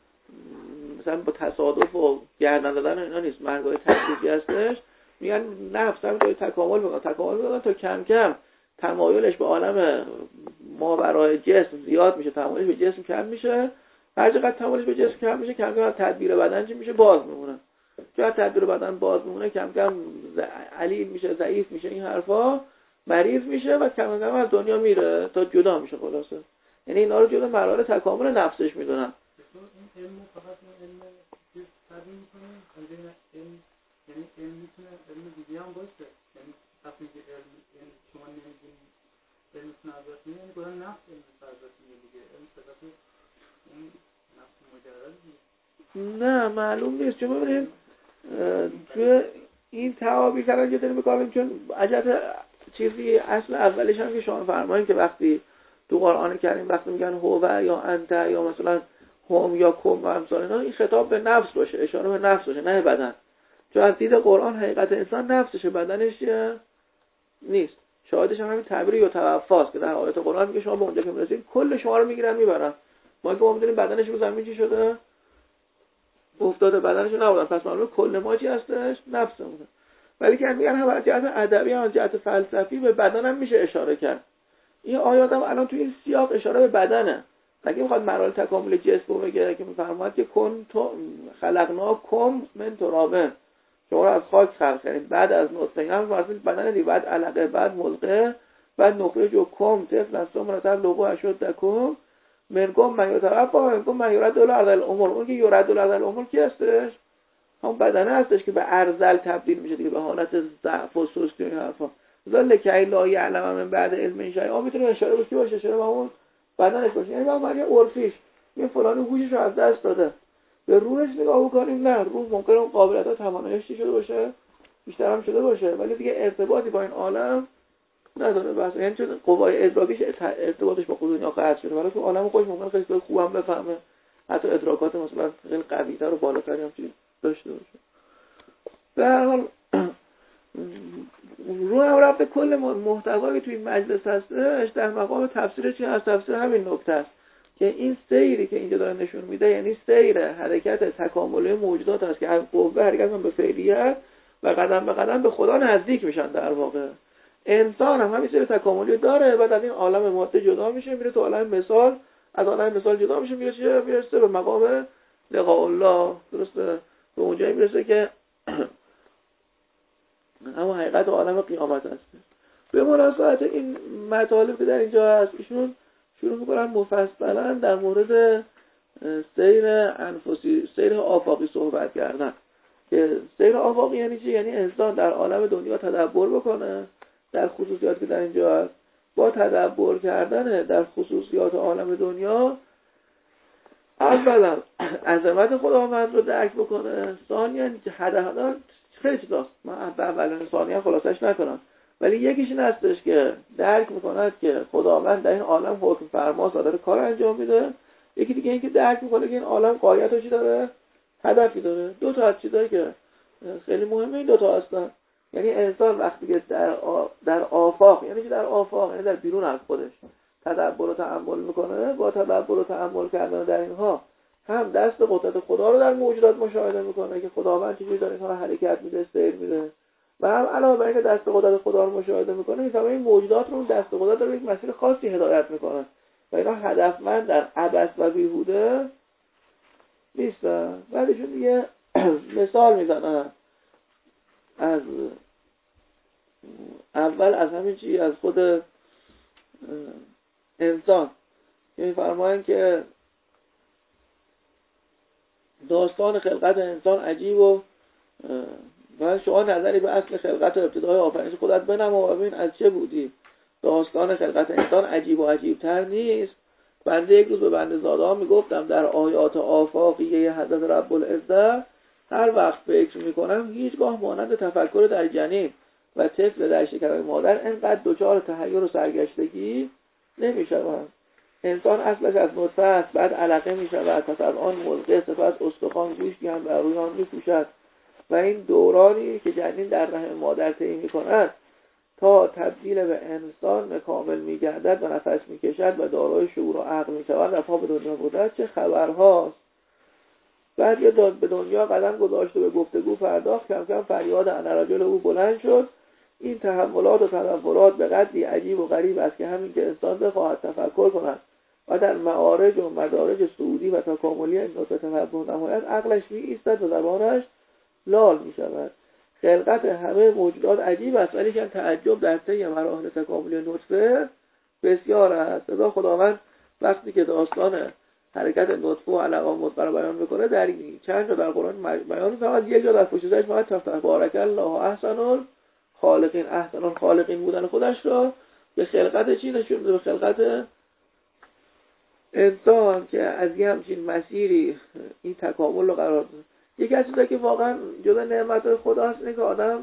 مثلا با تصادف و گردن دادن اینا نیست، مرگای تکلیفی هستش، میگن نفس هم داره تکامل میکنه تکامل میکنه تا کم کم تمایلش به عالم ماورای جسم زیاد میشه، تمایلش به جسم کم میشه، هر چقدر تمایلش به جسم کم میشه کم کم تدبیر بدن چی میشه؟ باز میمونه. چون تدبیر بدن باز میمونه کم کم علیل میشه، ضعیف میشه، این حرفا مریض میشه و کم کم از دنیا میره تا جدا میشه. خلاصه یعنی اینا رو جدا مراحل تکامل نفسش میدونن. این علم فقط این علم چیز تدبیر میکنه، علم یعنی علم میتونه علم دیگه هم باشه، یعنی وقتی که علم یعنی شما نمیدونید علم ازش میگه، یعنی برای نفس علم ازش میگه دیگه، علم صفت اون نفس مجرد نیست. نه معلوم نیست، چون ببینید توی این تعابیر کردن که داریم بکنیم، چون عجب چیزی اصل اولش هم که شما فرمایید که وقتی تو قرآن کریم وقتی میگن هو یا انت یا مثلا هم یا کم و امثال اینا، این خطاب به نفس باشه، اشاره به نفس باشه نه بدن. چون از دید قرآن حقیقت انسان نفسشه، بدنش نیست. شاهدش هم همین تعبیر یا توفاست که در آیات قرآن میگه شما به اونجا که میرسید کل شما رو میگیرن میبرن. ما که ما میدونیم بدنش رو زمین چی شده؟ افتاده، بدنش رو نبودن، پس معلومه کل ما چی هستش؟ نفسمونه. ولی که میگن هم از جهت ادبی هم از جهت فلسفی به بدن هم میشه اشاره کرد. این آیات هم الان تو این سیاق اشاره به بدنه. اگه میخواد مراحل تکامل جسم بگه که میفرماد که کن تو خلقناکم من تراب، شما رو از خاک خلق کردیم، بعد از نطفه هم واسه بدن دی، بعد علقه، بعد ملقه، بعد نخرجکم طفلا ثم نطلقوا اشدکم منکم من یتوفی و منکم من یرد الی ارذل العمر. اون که یرد الی ارذل العمر کی هستش؟ همون بدنه هستش که به ارذل تبدیل میشه دیگه، به حالت ضعف و سستی و این حرفا. ذالک لا یعلم من بعد علم شیئا میتونه اشاره به کی باشه؟ اشاره به اون بدنش باشه. یعنی ما یه عرفیش این فلانی هوشش رو از دست داده، به روحش نگاه بکنیم، نه روح ممکنه اون قابلیت‌ها تواناییش چی شده باشه، بیشتر هم شده باشه، ولی دیگه ارتباطی با این عالم نداره. بس یعنی چون قوای ادراکیش ارتباطش با دنیا قطع شده، ولی تو عالم خودش ممکنه خیلی خوبم بفهمه، حتی ادراکات مثلا خیلی قوی‌تر و بالاتری هم چیز داشته باشه. به هر حال رو هم رفته کل محتوایی توی این مجلس هستش در مقام تفسیر چی هست؟ تفسیر همین نکته است که این سیری که اینجا داره نشون میده یعنی سیر حرکت تکاملی موجودات است که از قوه حرکت به فعلیت و قدم به قدم به خدا نزدیک میشن. در واقع انسان هم همین سیر تکاملی داره، بعد از این عالم ماده جدا میشه میره تو عالم مثال، از عالم مثال جدا میشه میره چه میرسه به مقام لقاء الله، درسته؟ به اونجایی میرسه که اما حقیقت عالم قیامت هست. به مناسبت این مطالب که در اینجا هست ایشون شروع میکنن مفصلا در مورد سیر انفسی، سیر آفاقی صحبت کردن. که سیر آفاقی یعنی چی؟ یعنی انسان در عالم دنیا تدبر بکنه در خصوصیات که در اینجا هست. با تدبر کردن در خصوصیات عالم دنیا اولا عظمت خداوند رو درک بکنه، ثانیاً هدف خیلی چیزاست، من اولین ثانیاً خلاصش نکنم، ولی یکیش این هستش که درک میکند که خداوند در این عالم حکم فرماست و داره کار انجام میده. یکی دیگه این که درک میکنه که این عالم غایتش داره، هدفی داره. دو تا از چیزایی که خیلی مهمه این دو تا هستن. یعنی انسان وقتی که در آ... در آفاق، یعنی که در آفاق یعنی در بیرون از خودش تدبر و تأمل میکنه، با تدبر و تأمل کردن در اینها هم دست قدرت خدا رو در موجودات مشاهده میکنه که خداوند چجوری داره اینها رو حرکت میده، سیر میده، و هم علاوه بر اینکه دست قدرت خدا رو مشاهده میکنه میفهمه این موجودات رو دست قدرت داره یک مسیر خاصی هدایت میکنه و اینا هدفمند در عبث و بیهوده نیستن. بعدشون دیگه مثال میزنن از اول از همین چی از خود انسان که میفرمایند که داستان خلقت انسان عجیب و و شما نظری به اصل خلقت و ابتدای آفرینش خودت بنما و ببین از چه بودی. داستان خلقت انسان عجیب و عجیبتر نیست. بنده یک روز به بنده زاده ها میگفتم در آیات آفاقیه حضرت رب العزت هر وقت فکر میکنم هیچگاه مانند تفکر در جنین و طفل در شکم مادر انقدر دچار تحیر و سرگشتگی نمیشوم. انسان اصلش از نطفه است، بعد علقه میشود، پس از آن مضغه، سپس استخوان، گوشت گیاهن بر روی آن میپوشد و این دورانی که جنین در رحم مادر طی میکند تا تبدیل به انسان کامل میگردد و نفس میکشد و دارای شعور و عقل میشود و پا به دنیا بودد چه خبرهاست. بعد یه داد به دنیا قدم گذاشت و به گفتگو پرداخت. کم کم فریاد انرجل او بلند شد. این تحولات و تدبرات به قدری عجیب و غریب است که همین که انسان بخواهد تفکر کند و در معارج و مدارج صعودی و تکاملی این نطفه تفکر نماید عقلش می ایستد و زبانش لال می شود. خلقت همه موجودات عجیب است ولی که تعجب در طی مراحل تکاملی نطفه بسیار است. لذا خداوند وقتی که داستان حرکت نطفه و علقه مضغه رو بیان میکنه در چند جا در قرآن بیان فقط یک جا در پشت سرش فقط تبارک الله احسن الخالقین احسن الخالقین بودن خودش را به خلقت چی نشون میده؟ به خلقت انسان که از یه همچین مسیری این تکامل رو قرار داده. یکی از چیزایی که واقعا جدا نعمت خداست اینه که آدم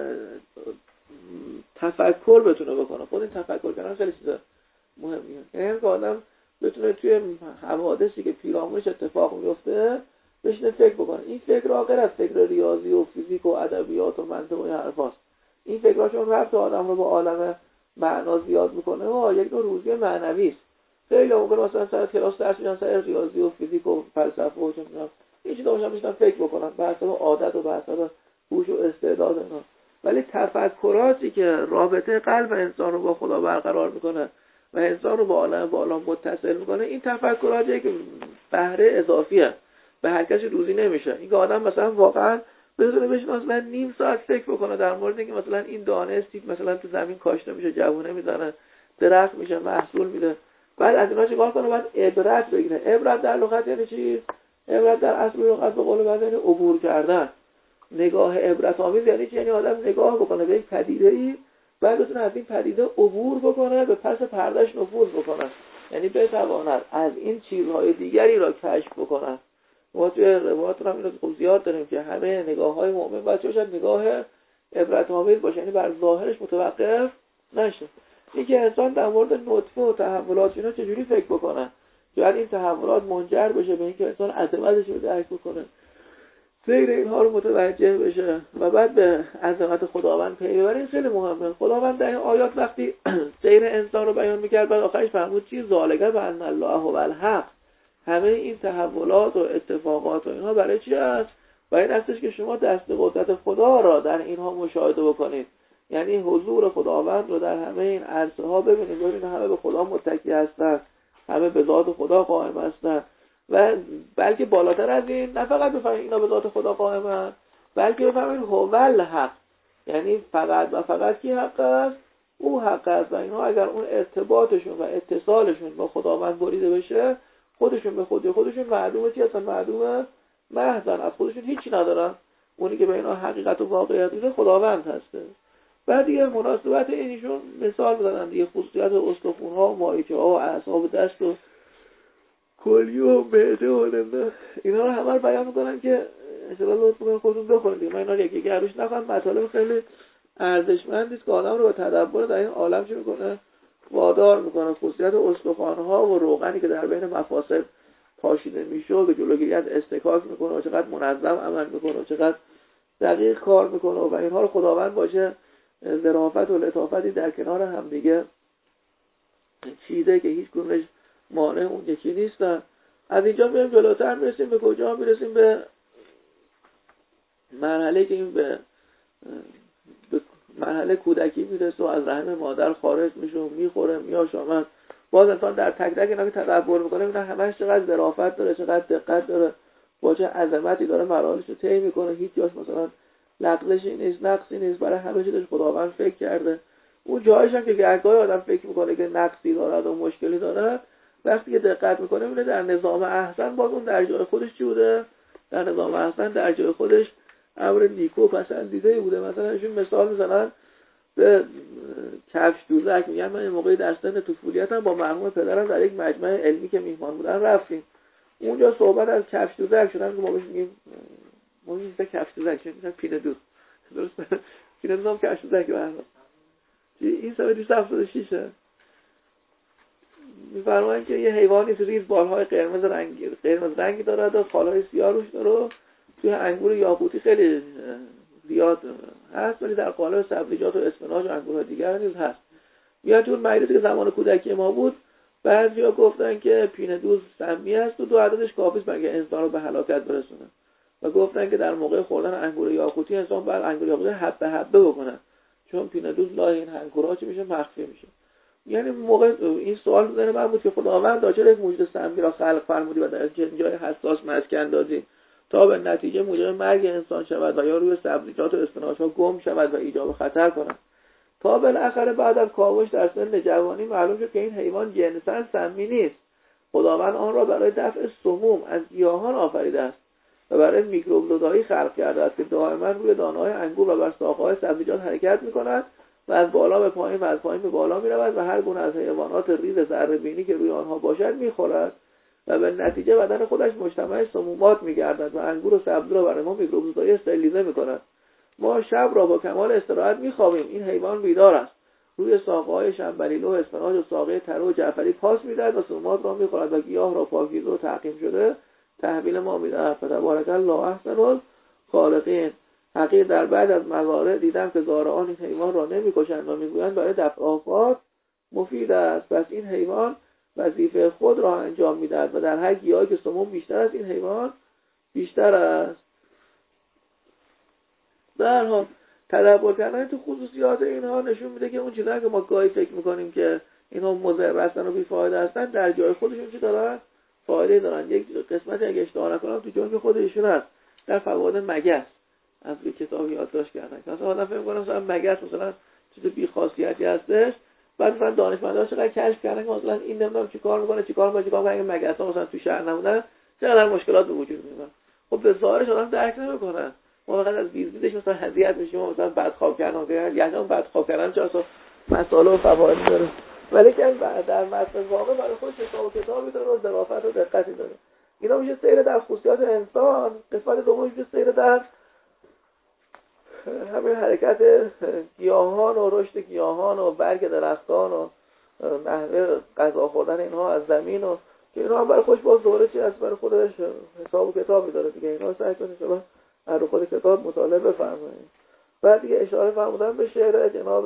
تفکر بتونه بکنه. خود این تفکر کردن خیلی چیز مهمیه. یعنی که آدم بتونه توی حوادثی که پیرامونش اتفاق میفته بشینه فکر بکنه. این فکر را غیر از فکر ریاضی و فیزیک و ادبیات و منطق و این حرفاست. این فکرها چون ربط آدم رو با عالم معنا زیاد میکنه و یک نوع روزی معنوی است. خیلی موقع مثلا سر کلاس درس میدن سر ریاضی و فیزیک و فلسفه و چنین این چیزا باشن میشن فکر بکنن به حسب عادت و به حسب هوش و استعداد اینا. ولی تفکراتی که رابطه قلب انسان رو با خدا برقرار میکنه و انسان رو با عالم بالا متصل میکنه این تفکرات یک بهره اضافیه، به هر کسی روزی نمیشه. این که آدم مثلا واقعا بذاره بشینه مثلا نیم ساعت فکر بکنه در مورد اینکه مثلا این دانه سیب مثلا تو زمین کاشته میشه جوونه میزنه درخت میشه محصول میده، بعد از اینا چیکار کنه؟ بعد عبرت بگیره. عبرت در لغت یعنی چی؟ عبرت در اصل لغت به قول بعضی یعنی عبور کردن. نگاه عبرت آمیز یعنی چی؟ یعنی آدم نگاه بکنه به یک پدیده‌ای بعد بتونه از این پدیده عبور بکنه به پس پردهش نفوذ بکنه، یعنی بتواند از این چیزهای دیگری را کشف بکنه. ما توی روایات هم اینو زیاد داریم که همه نگاه‌های مؤمن باید چه نگاه عبرت آمیز باشه، یعنی بر ظاهرش متوقف نشه. اینکه انسان در مورد نطفه و تحولات اینا چجوری فکر بکنه که این تحولات منجر بشه به اینکه انسان عظمتش رو درک بکنه، سیر اینها رو متوجه بشه و بعد به عظمت خداوند پی ببره. این خیلی مهمه. خداوند در این آیات وقتی سیر انسان رو بیان میکرد بعد آخرش فرمود چی؟ ذالک بان الله هو الحق. همه این تحولات و اتفاقات و اینها برای چی است؟ برای این هستش که شما دست قدرت خدا را در اینها مشاهده بکنید، یعنی حضور خداوند رو در همه این عرصه ها ببینید. ببینید همه به خدا متکی هستند، همه به ذات خدا قائم هستند و بلکه بالاتر از این نه فقط بفهمید اینا به ذات خدا قائمند بلکه بفهمید هو الحق، یعنی فقط و فقط کی حق است؟ او حق است. و اینها اگر اون ارتباطشون و اتصالشون با خداوند بریده بشه خودشون به خودی خودشون معدومه. چی هستن؟ معدومه محضن، از خودشون هیچی ندارن. اونی که به اینا حقیقت و واقعیت میده خداوند هسته. بعد دیگه مناسبت اینیشون مثال بزنن دیگه، خصوصیت استخوان‌ها و مایچه‌ها و اعصاب دست و کلیه و معده و نمیده اینا رو همه رو بیان میکنن که انشاءالله لطف بکنن خودتون بخونید دیگه. من اینا رو یکی یکی عروش نخواهم. مطالب خیلی ارزشمندی است که آدم رو به تدبر در این عالم چی میکنه؟ وادار میکنه. خصوصیت استخوان‌ها و روغنی که در بین مفاصل پاشیده میشه و به جلوگیری از استکاک میکنه و چقدر منظم عمل میکنه و چقدر دقیق کار میکنه و اینها رو خداوند باشه ظرافت و لطافتی در کنار هم دیگه چیزه که هیچ کدومش مانع اون یکی نیستن. از اینجا میریم جلوتر میرسیم به کجا؟ میرسیم به مرحله که این به, به مرحله کودکی میرسه و از رحم مادر خارج میشه و میخوره میاشامد. باز انسان در تک تک اینا که تدبر میکنه اینا همش چقدر ظرافت داره، چقدر دقت داره، با چه عظمتی داره مراحلش رو طی میکنه. هیچ جاش مثلا لغزشی نیست، نقصی نیست، برای همه چیزش خداوند فکر کرده. اون جایش هم که گهگاهی آدم فکر میکنه که نقصی داره و مشکلی داره وقتی که دقت میکنه میبینه در نظام احسن باز اون در جای خودش چی بوده؟ در نظام احسن در جای خودش امر نیکو پسندیده بوده. مثلا ایشون مثال میزنن به کفش دوزک، میگن من یه موقعی در سن طفولیتم با مرحوم پدرم در یک مجمع علمی که میهمان بودن رفتیم، اونجا صحبت از کفش دوزک شدن که ما بهش میگیم ما میگیم کفش دوزک، میگن پینه دوز، درست؟ پینه دوز هم کفش دوزک برنامه این سال دویست و هفتاد و شش می‌فرمایند که یه حیوانی ریز بالهای قرمز رنگی قرمز رنگی داره و خالهای سیاه روش داره، توی انگور یاقوتی خیلی زیاد هست، ولی در قالب سبزیجات و اسفناج و انگورهای دیگر نیز هست. میاد اون مریضی که زمان کودکی ما بود، بعضیا گفتن که پینه دوز سمی است و دو عددش کافی است برای انسان رو به هلاکت برسونه و گفتن که در موقع خوردن انگور یاقوتی انسان باید انگور یاقوتی حبه حبه بکنه، چون پینه دوز لای این انگورها چی میشه مخفی میشه. یعنی موقع این سوال بزنه من بود که خداوند داشته یک موجود سمی را خلق فرمودی و در جای حساس مسکن دادی تا به نتیجه موجب مرگ انسان شود و یا روی سبزیجات و اسفناج ها گم شود و ایجاب خطر کند، تا بالاخره بعد از کاوش در سن جوانی معلوم شد که این حیوان جنساً سمی نیست. خداوند آن را برای دفع سموم از گیاهان آفریده است و برای میکروب زدایی خلق کرده است که دائما روی دانه‌های انگور و بر ساقه‌های سبزیجات حرکت می‌کند و از بالا به پایین و از پایین به بالا می‌رود و هر گونه از حیوانات ریز ذره‌بینی که روی آنها باشد می‌خورد و به نتیجه بدن خودش مجتمع سمومات می‌گردد و انگور و سبزی را برای ما میکروب زدایی استریلیزه می‌کند. ما شب را با کمال استراحت می‌خوابیم، این حیوان بیدار است، روی ساقه‌های شنبلیله و اسفناج و ساقه ترو و جعفری پاس می‌دهد و سمومات را می‌خورد و گیاه را پاکیزه و تعقیم شده تحویل ما می‌دهد. فتبارک الله احسن الخالقین. حقیقت در بعد از موارد دیدم که زارعان این حیوان را نمی‌کشند و می‌گویند برای دفع آفات مفید است، پس این حیوان وظیفه خود را انجام می‌دهد و در هر گیاهی که سموم بیشتر است این حیوان بیشتر است. در حال تدبر کردن تو خصوصیات اینها نشون میده که اون چیزایی که ما گاهی فکر می‌کنیم که اینها مضر هستن و بی‌فایده هستن در جای خودشون چی دارن؟ فایده دارن. یک قسمتی اگه اشتباه نکنم تو جنگ خودشون هست در فواید مگس از یک کتاب یادداشت کردن. مثلا آدم فکر می‌کنه مثلا مگس مثلا چیز بی خاصیتی هستش، بعد مثلا دانشمندان چقدر کشف کردن که مثلا این نمیدونم چیکار می‌کنه چیکار می‌کنه چیکار می‌کنه اگه مگس‌ها مثلا تو شهر نمونن چقدر مشکلات به وجود میاد. خب به ظاهرش آدم درک نمی‌کنه. ما فقط از بیزبیدش مثلا اذیت میشیم و مثلا بد خواب کردن یعنی اون بد خواب کردن چه اصلا مسائل و فواید داره، ولی که در متن واقع برای خودش حساب و کتابی داره و ظرافت و دقتی داره. اینا میشه سیر در خصوصیات انسان. قسمت دوم میشه سیر در همین حرکت گیاهان و رشد گیاهان و برگ درختان و نحوه غذا خوردن اینها از زمین و که اینها هم برای خودش باز دوره چی از برای خودش حساب و کتابی داره دیگه. اینا سعی کنید شما از رو خود کتاب مطالعه بفرمایید. بعد دیگه اشاره فرمودن به شعر جناب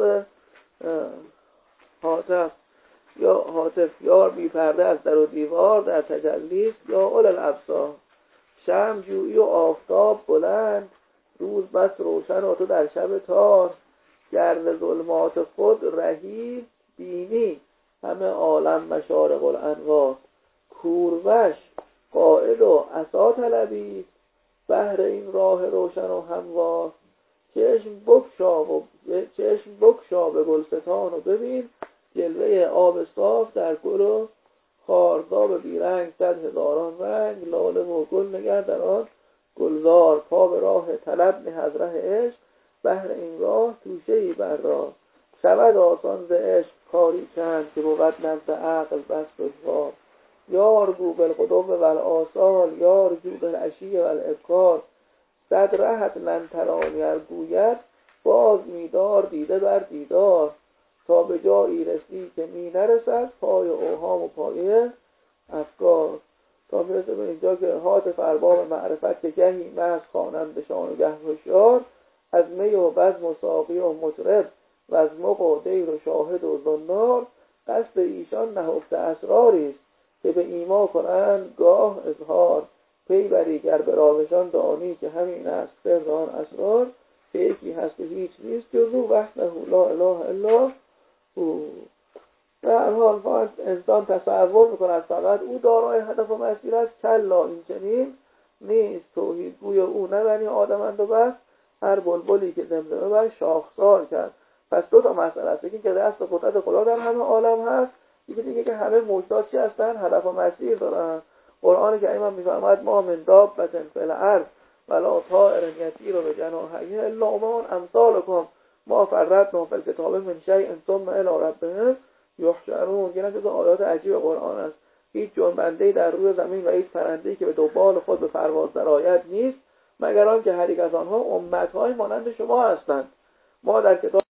حاتف یا حاتف یار بی پرده از در و دیوار در تجلی یا اول الابصار، شمع جویی و آفتاب بلند، روز بس روشن و تو در شب تار، گرد ظلمات خود رهی بینی همه عالم مشارق الانوار، کوروش قائد و عصا طلبی بهر این راه روشن و هموار، چشم بگشا و چشم بگشا به گلستان و ببین جلوه آب صاف در گل و خارداب بیرنگ صد هزاران رنگ، لاله و گل نگر در آن گلزار، پا به راه طلب نه از ره عشق بهر این راه توشه‌ای بر راه، شود آسان ز عشق کاری چند که بود نزد عقل بس دشوار، یار گو بالغدو و الآصال یار جو بالعشی و الابکار، صد رهت لن ترانی ار گوید باز میدار دیده بر دیدار، تا به جایی رسی که می نرسد پای اوهام و پایه افکار، تا میرسه به اینجا که حاتف ارباب معرفت که گهی مست خوانندشان و گه هشیار، از می و بزم و ساقی و مطرب و از مغ و دیر و شاهد و زنار، قصد ایشان نهفته اسراری است که به ایما کنند گاه اظهار، پی بری گر به راهشان دانی که همین است سر آن اسرار، که یکی هست و هیچ نیست جز او وحده لا اله الا او. در حال فقط انسان تصور میکند فقط او دارای هدف و مسیر است، کلا این چنین نیست. توحید گوی او نه بنی آدمند و بس هر بلبلی که زمزمه بر شاخسار کرد. پس دو تا مسئله است، یکی که دست قدرت خدا در همه عالم هست، یکی دیگه که همه موجودات چی هستن؟ هدف و مسیر دارن. قرآن کریم هم میفرماید ما من دابة فی الارض ولا طائر یطیر بجناحیه الا امم امثالکم ما فرطنا فی الکتاب من شیء ثم الی ربهم یحشرون. یه جز آیات عجیب قرآن است. هیچ جنبنده‌ای در روی زمین و هیچ پرنده‌ای که به دنبال خود به پرواز درآید نیست مگر آنکه هر یک از آنها امت‌های مانند شما هستند. ما در کتاب